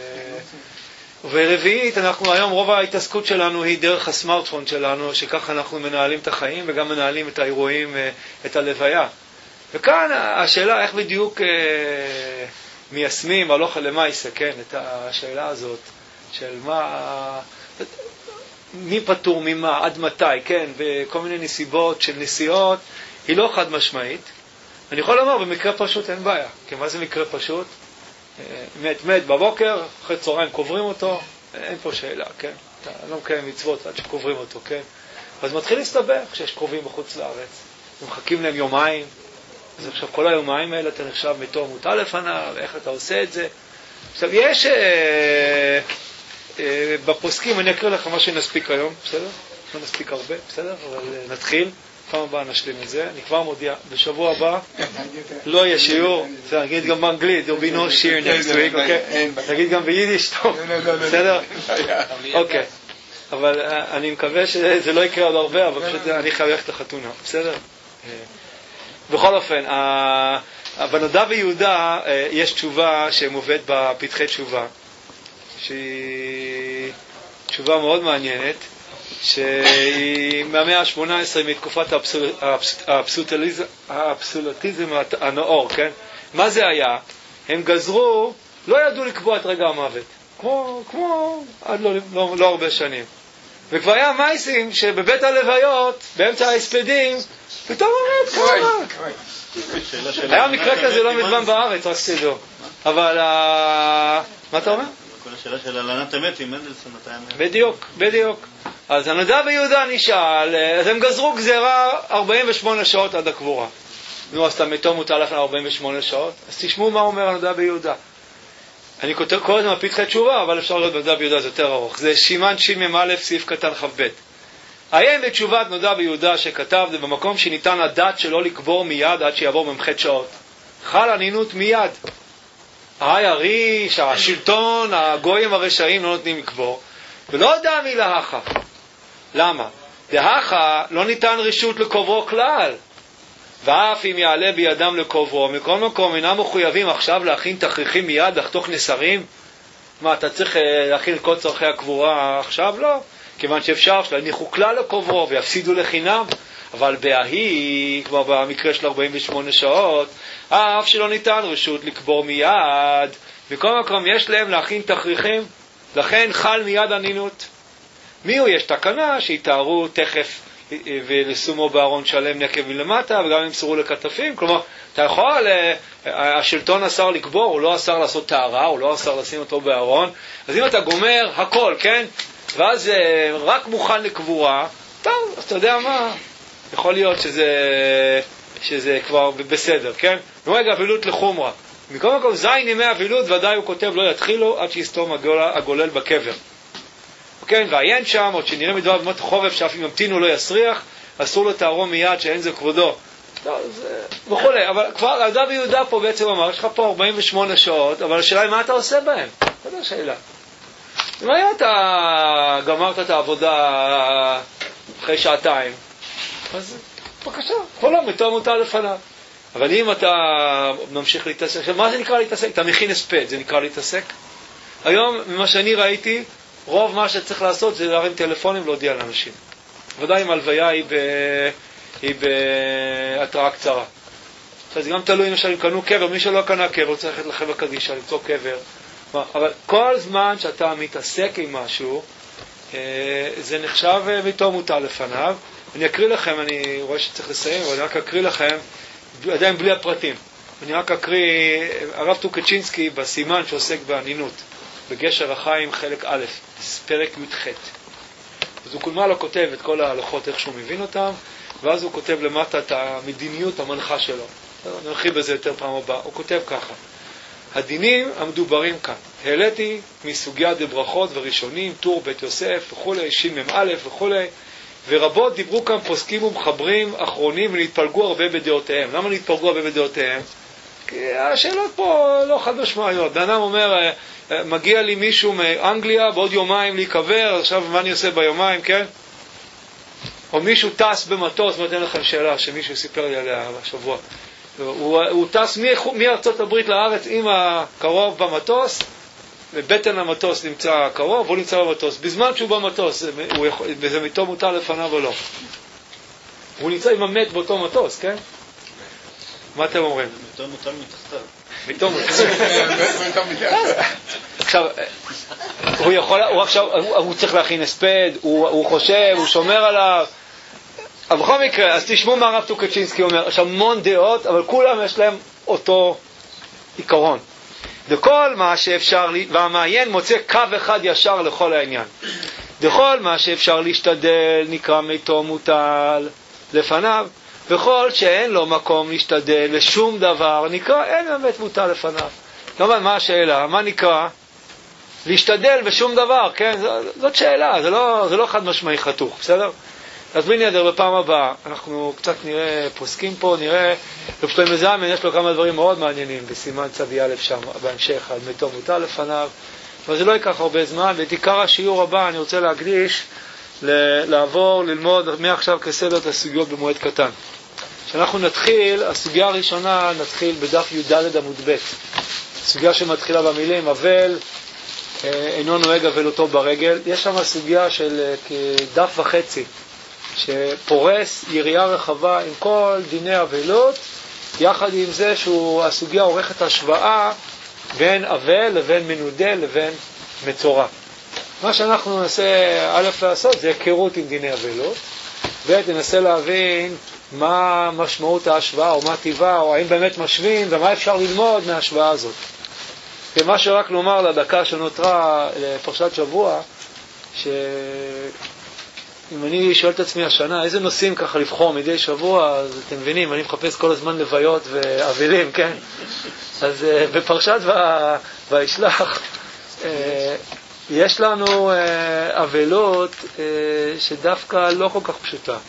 ורביעית, אנחנו היום, רוב ההתעסקות שלנו היא דרך הסמארטפון שלנו, שככה אנחנו מנהלים את החיים וגם מנהלים את האירועים, את הלוויה. וכאן השאלה איך בדיוק מיישמים הלוך למעשה, כן, את השאלה הזאת של מה, מי פטור ממה, עד מתי, כן, וכל מיני נסיבות של נסיעות, היא לא חד משמעית. אני יכול לומר, במקרה פשוט אין בעיה. כי מה זה מקרה פשוט? מת מת בבוקר, אחרי צהריים קוברים אותו, אין פה שאלה, כן? אתה לא מקיים מצוות עד שקוברים אותו, כן? אז מתחיל להסתבך כשיש קרובים בחוץ לארץ. ומחכים להם יומיים, אז עכשיו כל היומיים האלה אתה נחשב מתו מוטל לפניו, איך אתה עושה את זה? עכשיו יש, אה, אה, בפוסקים, אני אקריא לך מה שנספיק היום, בסדר? לא נספיק הרבה, בסדר? אבל אה, נתחיל. פעם הבאה נשלים את זה, אני כבר מודיע, בשבוע הבא לא יהיה שיעור, נגיד גם באנגלית, there will be no share next week, אוקיי? נגיד גם ביידיש, טוב, בסדר? אוקיי, אבל אני מקווה שזה לא יקרה עוד הרבה, אבל פשוט אני חייב ללכת לחתונה, בסדר? בכל אופן, בנדב ויהודה יש תשובה שמובאת בפתחי תשובה, שהיא תשובה מאוד מעניינת, שהיא מהמאה ה-שמונה עשרה מתקופת האבסולוטיזם הנאור, כן? מה זה היה? הם גזרו, לא ידעו לקבוע את רגע המוות, כמו, כמו עד לא, לא, לא הרבה שנים. וכבר היה מייסים שבבית הלוויות, באמצע ההספדים, פתאום אומרת כמה. היה מקרה כזה לא מזמן בארץ, רק תדעו. אבל, מה אתה אומר? כל השאלה של הלנת אמת עם מנדלסון מתי אמת. בדיוק, בדיוק. אז הנדב ויהודה נשאל, אז הם גזרו גזרה ארבעים ושמונה שעות עד הקבורה. נו, אז אתה מתו מוטל לפני ארבעים ושמונה שעות? אז תשמעו מה אומר הנדב ויהודה. אני כותב כל הזמן פתחי תשובה, אבל אפשר לראות בנדב ויהודה זה יותר ארוך. זה שימן שין מ"א סעיף קטן כ"ב. עיין בתשובת נדב ויהודה שכתב, זה במקום שניתן הדת שלא לקבור מיד עד שיעבור ממחת שעות. חל ענינות מיד. היי הריש, השלטון, הגויים הרשעים לא נותנים לקבור, ולא יודע מי להכה. למה? להכה לא ניתן רשות לקוברו כלל, ואף אם יעלה בידם לקוברו, מכל מקום אינם מחויבים עכשיו להכין תכריכים מיד, לחתוך נסרים. מה, אתה צריך להכין את כל צורכי הקבורה עכשיו? לא, כיוון שאפשר שלניחו כלל לקוברו ויפסידו לחינם. אבל בהיא, כמו במקרה של ארבעים ושמונה שעות, אף שלא ניתן רשות לקבור מיד, בכל מקום יש להם להכין תכריכים, לכן חל מיד הנינות. מי הוא? יש תקנה שיתארו תכף ולשומו בארון שלם נקב מלמטה, וגם ימסרו לכתפים. כלומר, אתה יכול, השלטון אסר לקבור, הוא לא אסר לעשות טהרה, הוא לא אסר לשים אותו בארון. אז אם אתה גומר הכל, כן? ואז רק מוכן לקבורה, טוב, אז אתה יודע מה? יכול להיות שזה, שזה כבר בסדר, כן? נוהג אבילות לחומרה. מכל מקום, זין ימי אבילות, ודאי הוא כותב, לא יתחילו עד שיסתום הגולל בקבר. כן, ועיין שם, עוד שנראה מדבר במות חורף, שאף אם ימתינו לא יסריח, אסור לתארו מיד שאין זה כבודו. לא, זה... וכולי, אבל כבר, רבי יהודה פה בעצם אמר, יש לך פה ארבעים ושמונה שעות, אבל השאלה היא מה אתה עושה בהם? זאת השאלה. אם היה אתה גמרת את העבודה אחרי שעתיים, אז בבקשה, כל לא, מתום אותה לפניו. אבל אם אתה ממשיך להתעסק, עכשיו, מה זה נקרא להתעסק? אתה מכין הספד, זה נקרא להתעסק? היום, ממה שאני ראיתי, רוב מה שצריך לעשות זה להרים טלפונים ולהודיע לאנשים. ודאי אם הלוויה היא, ב... היא בהתראה קצרה. עכשיו, זה גם תלוי אם שהם קנו קבר, מי שלא קנה קבר, צריך ללכת לחברה קדישה, למצוא קבר. אבל כל זמן שאתה מתעסק עם משהו, זה נחשב מתום אותה לפניו. אני אקריא לכם, אני רואה שצריך לסיים, אבל אני רק אקריא לכם, עדיין בלי הפרטים. אני רק אקריא, הרב טוקצ'ינסקי בסימן שעוסק באנינות, בגשר החיים חלק א', פרק י"ח. אז הוא כלמה לא כותב את כל ההלכות איך שהוא מבין אותם, ואז הוא כותב למטה את המדיניות המנחה שלו. אני ארחיב בזה יותר פעם הבאה. הוא כותב ככה: הדינים המדוברים כאן, העליתי מסוגיה דברכות וראשונים, טור בית יוסף וכולי, שין מ"א וכולי, ורבות דיברו כאן פוסקים ומחברים אחרונים ונתפלגו הרבה בדעותיהם. למה נתפלגו הרבה בדעותיהם? כי השאלות פה לא חד משמעיות. בנאדם אומר, מגיע לי מישהו מאנגליה בעוד יומיים להיקבר, עכשיו מה אני עושה ביומיים, כן? או מישהו טס במטוס, נותן לכם שאלה שמישהו סיפר לי עליה בשבוע. הוא, הוא טס מארצות הברית לארץ עם הקרוב במטוס, בבטן המטוס נמצא הקרוב, הוא נמצא במטוס. בזמן שהוא במטוס, זה מתום מותר לפניו או לא? הוא נמצא עם המת באותו מטוס, כן? מה אתם אומרים? מתום מותר מתחתיו. מתום מותר. עכשיו, הוא יכול, הוא עכשיו, הוא צריך להכין הספד, הוא חושב, הוא שומר עליו. אבל בכל מקרה, אז תשמעו מה הרב טוקצ'ינסקי אומר. יש המון דעות, אבל כולם יש להם אותו עיקרון. דכל מה שאפשר, והמעיין מוצא קו אחד ישר לכל העניין. דכל מה שאפשר להשתדל נקרא מתום מוטל לפניו, וכל שאין לו מקום להשתדל לשום דבר נקרא אין באמת מוטל לפניו. לא, מה השאלה? מה נקרא? להשתדל בשום דבר, כן? זאת שאלה, זה לא, זה לא חד משמעי חתוך, בסדר? אז בלי נדר, בפעם הבאה אנחנו קצת נראה, פוסקים פה, נראה, רב שלמה זלמן יש לו כמה דברים מאוד מעניינים בסימן צבי א' שם בהמשך, על מתום מוטל לפניו, אבל זה לא ייקח הרבה זמן. ואת עיקר השיעור הבא אני רוצה להקדיש ל- לעבור, ללמוד מעכשיו כסדר את הסוגיות במועד קטן. כשאנחנו נתחיל, הסוגיה הראשונה נתחיל בדף י"ד עמוד ב', סוגיה שמתחילה במילים אבל אינו נוהג אבלותו ברגל. יש שם סוגיה של כדף וחצי שפורס יריעה רחבה עם כל דיני אבלות, יחד עם זה שהסוגיה עורכת השוואה בין אבל לבין מנודה לבין מצורע. מה שאנחנו ננסה א' לעשות זה היכרות עם דיני אבלות, וננסה להבין מה משמעות ההשוואה או מה טבעה, או האם באמת משווים ומה אפשר ללמוד מההשוואה הזאת. ומה שרק לומר לדקה שנותרה לפרשת שבוע, ש... אם אני שואל את עצמי השנה, איזה נושאים ככה לבחור מדי שבוע, אז אתם מבינים, אני מחפש כל הזמן לוויות ואבלים, כן? אז uh, בפרשת וישלח, uh, יש לנו uh, אבלות uh, שדווקא לא כל כך פשוטה.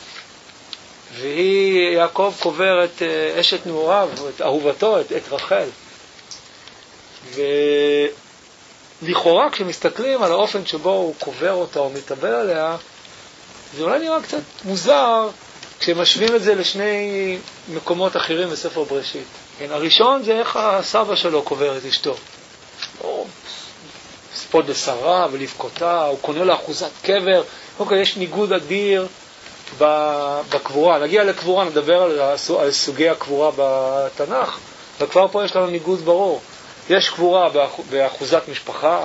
והיא, יעקב קובר את uh, אשת נעוריו, את אהובתו, את, את רחל. ולכאורה כשמסתכלים על האופן שבו הוא קובר אותה או מתאבל עליה, זה אולי נראה קצת מוזר כשמשווים את זה לשני מקומות אחרים בספר בראשית. כן, הראשון זה איך הסבא שלו קובר את אשתו. הוא ספוד לשרה ולבכותה, הוא קונה לה אחוזת קבר. אוקיי, יש ניגוד אדיר בקבורה. נגיע לקבורה, נדבר על, על סוגי הקבורה בתנ"ך, וכבר פה יש לנו ניגוד ברור. יש קבורה באחוזת משפחה,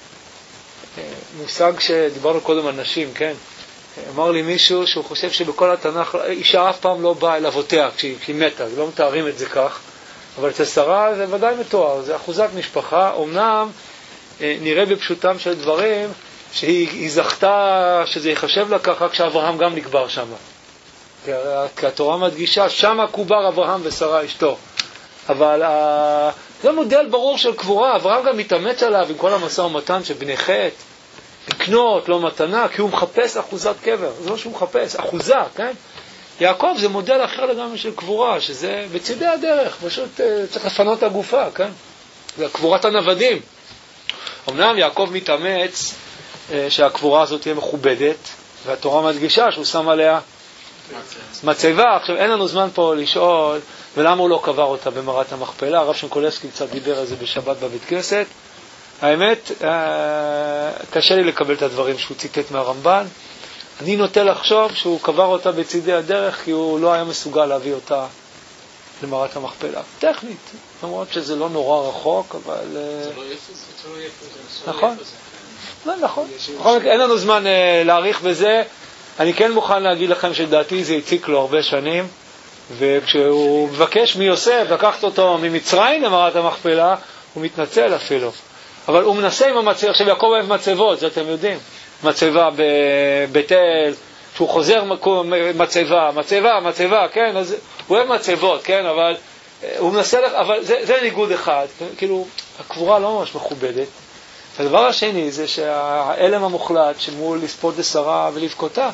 מושג שדיברנו קודם על נשים, כן? אמר לי מישהו שהוא חושב שבכל התנ"ך אישה אף פעם לא באה אל אבותיה כשהיא, כשהיא מתה, לא מתארים את זה כך, אבל אצל שרה זה ודאי מתואר, זה אחוזת משפחה. אומנם נראה בפשוטם של דברים שהיא זכתה שזה יחשב לה ככה כשאברהם גם נקבר שם, כי התורה מדגישה שמה קובר אברהם ושרה אשתו, אבל ה... זה מודל ברור של קבורה. אברהם גם מתאמץ עליו עם כל המשא ומתן שבני חטא לקנות, לא מתנה, כי הוא מחפש אחוזת קבר. זה לא שהוא מחפש, אחוזה, כן? יעקב זה מודל אחר לגמרי של קבורה, שזה בצדי הדרך, פשוט צריך לפנות את הגופה, כן? זה קבורת הנוודים. אמנם יעקב מתאמץ שהקבורה הזאת תהיה מכובדת, והתורה מדגישה שהוא שם עליה מצבה. עכשיו אין לנו זמן פה לשאול ולמה הוא לא קבר אותה במערת המכפלה. הרב שנקולבסקי קצת דיבר על זה בשבת בבית כנסת. האמת, קשה לי לקבל את הדברים שהוא ציטט מהרמב"ן. אני נוטה לחשוב שהוא קבר אותה בצדי הדרך כי הוא לא היה מסוגל להביא אותה למערת המכפלה. טכנית, למרות שזה לא נורא רחוק, אבל... זה לא יפה, זה לא יפה. נכון. לא, נכון. אין לנו זמן להאריך בזה. אני כן מוכן להגיד לכם שדעתי זה הציק לו הרבה שנים, וכשהוא מבקש מיוסף לקחת אותו ממצרים למערת המכפלה, הוא מתנצל אפילו. אבל הוא מנסה עם המצבה. עכשיו יעקב אוהב מצבות, זה אתם יודעים. מצבה בבית אל, שהוא חוזר מצבה, מצבה, מצבה, כן? אז הוא אוהב מצבות, כן? אבל הוא מנסה, אבל זה, זה ניגוד אחד. כאילו, הקבורה לא ממש מכובדת. הדבר השני זה שהאלם המוחלט שמול לספוד לשרה ולבכותה.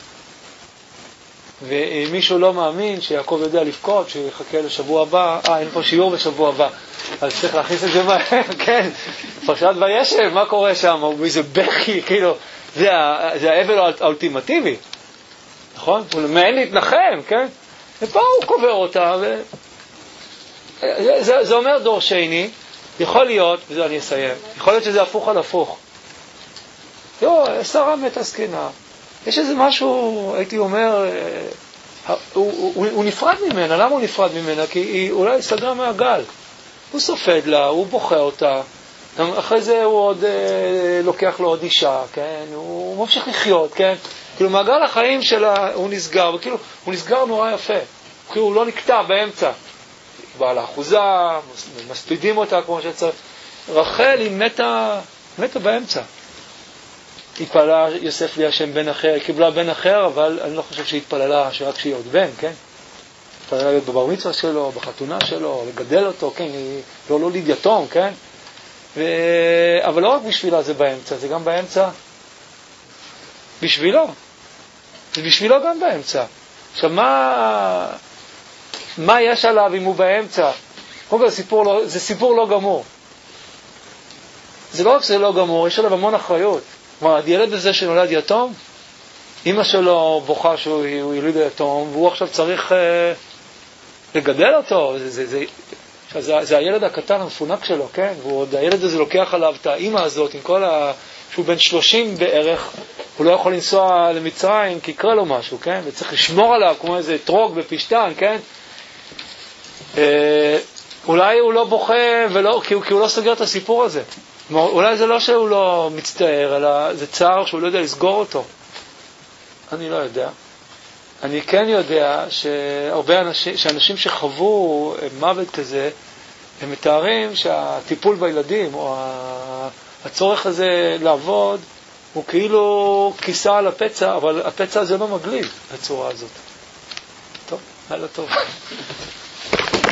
ואם מישהו לא מאמין שיעקב יודע לבכות, שיחכה לשבוע הבא, אה, אין פה שיעור בשבוע הבא, אז צריך להכניס את זה מהר, כן, פרשת וישב, מה קורה שם? איזה בכי, כאילו, זה, זה האבל האולטימטיבי, נכון? הוא מעין להתנחם, כן? ופה הוא קובר אותה, ו... זה, זה, זה אומר דור שני, יכול להיות, וזה אני אסיים, יכול להיות שזה הפוך על הפוך. לא, שרה מתה זקנה. יש איזה משהו, הייתי אומר, הוא, הוא, הוא, הוא נפרד ממנה. למה הוא נפרד ממנה? כי היא אולי סגרה מהגל. הוא סופד לה, הוא בוכה אותה. אחרי זה הוא עוד אה, לוקח לו עוד אישה, כן? הוא ממשיך לחיות, כן? כאילו מעגל החיים שלה הוא נסגר, וכאילו הוא נסגר נורא יפה. כאילו הוא לא נקטע באמצע. בעל האחוזה, מספידים אותה כמו שצריך. רחל היא מתה, מתה באמצע. התפללה יוסף לי השם בן אחר, היא קיבלה בן אחר, אבל אני לא חושב שהיא התפללה שרק שהיא עוד בן, כן? התפללה להיות בבר מצווה שלו, בחתונה שלו, לגדל אותו, כן? היא לא להוליד יתום, כן? ו... אבל לא רק בשבילה זה באמצע, זה גם באמצע בשבילו. זה בשבילו גם באמצע. עכשיו, מה, מה יש עליו אם הוא באמצע? זה סיפור לא, זה סיפור לא גמור. זה לא רק שזה לא גמור, יש עליו המון אחריות. כלומר, הילד הזה שנולד יתום, אמא שלו בוכה שהוא יליד יתום, והוא עכשיו צריך אה, לגדל אותו. זה, זה, זה, זה, זה הילד הקטן המפונק שלו, כן? ועוד הילד הזה לוקח עליו את האמא הזאת, עם כל ה... שהוא בן שלושים בערך, הוא לא יכול לנסוע למצרים, כי יקרה לו משהו, כן? וצריך לשמור עליו כמו איזה טרוג בפשטן, כן? אה, אולי הוא לא בוכה, ולא, כי, כי הוא לא סוגר את הסיפור הזה. אולי זה לא שהוא לא מצטער, אלא זה צער שהוא לא יודע לסגור אותו. אני לא יודע. אני כן יודע שהרבה אנשים, שאנשים שחוו מוות כזה, הם מתארים שהטיפול בילדים, או הצורך הזה לעבוד, הוא כאילו כיסה על הפצע, אבל הפצע הזה לא מגליד בצורה הזאת. טוב, הלאה טוב.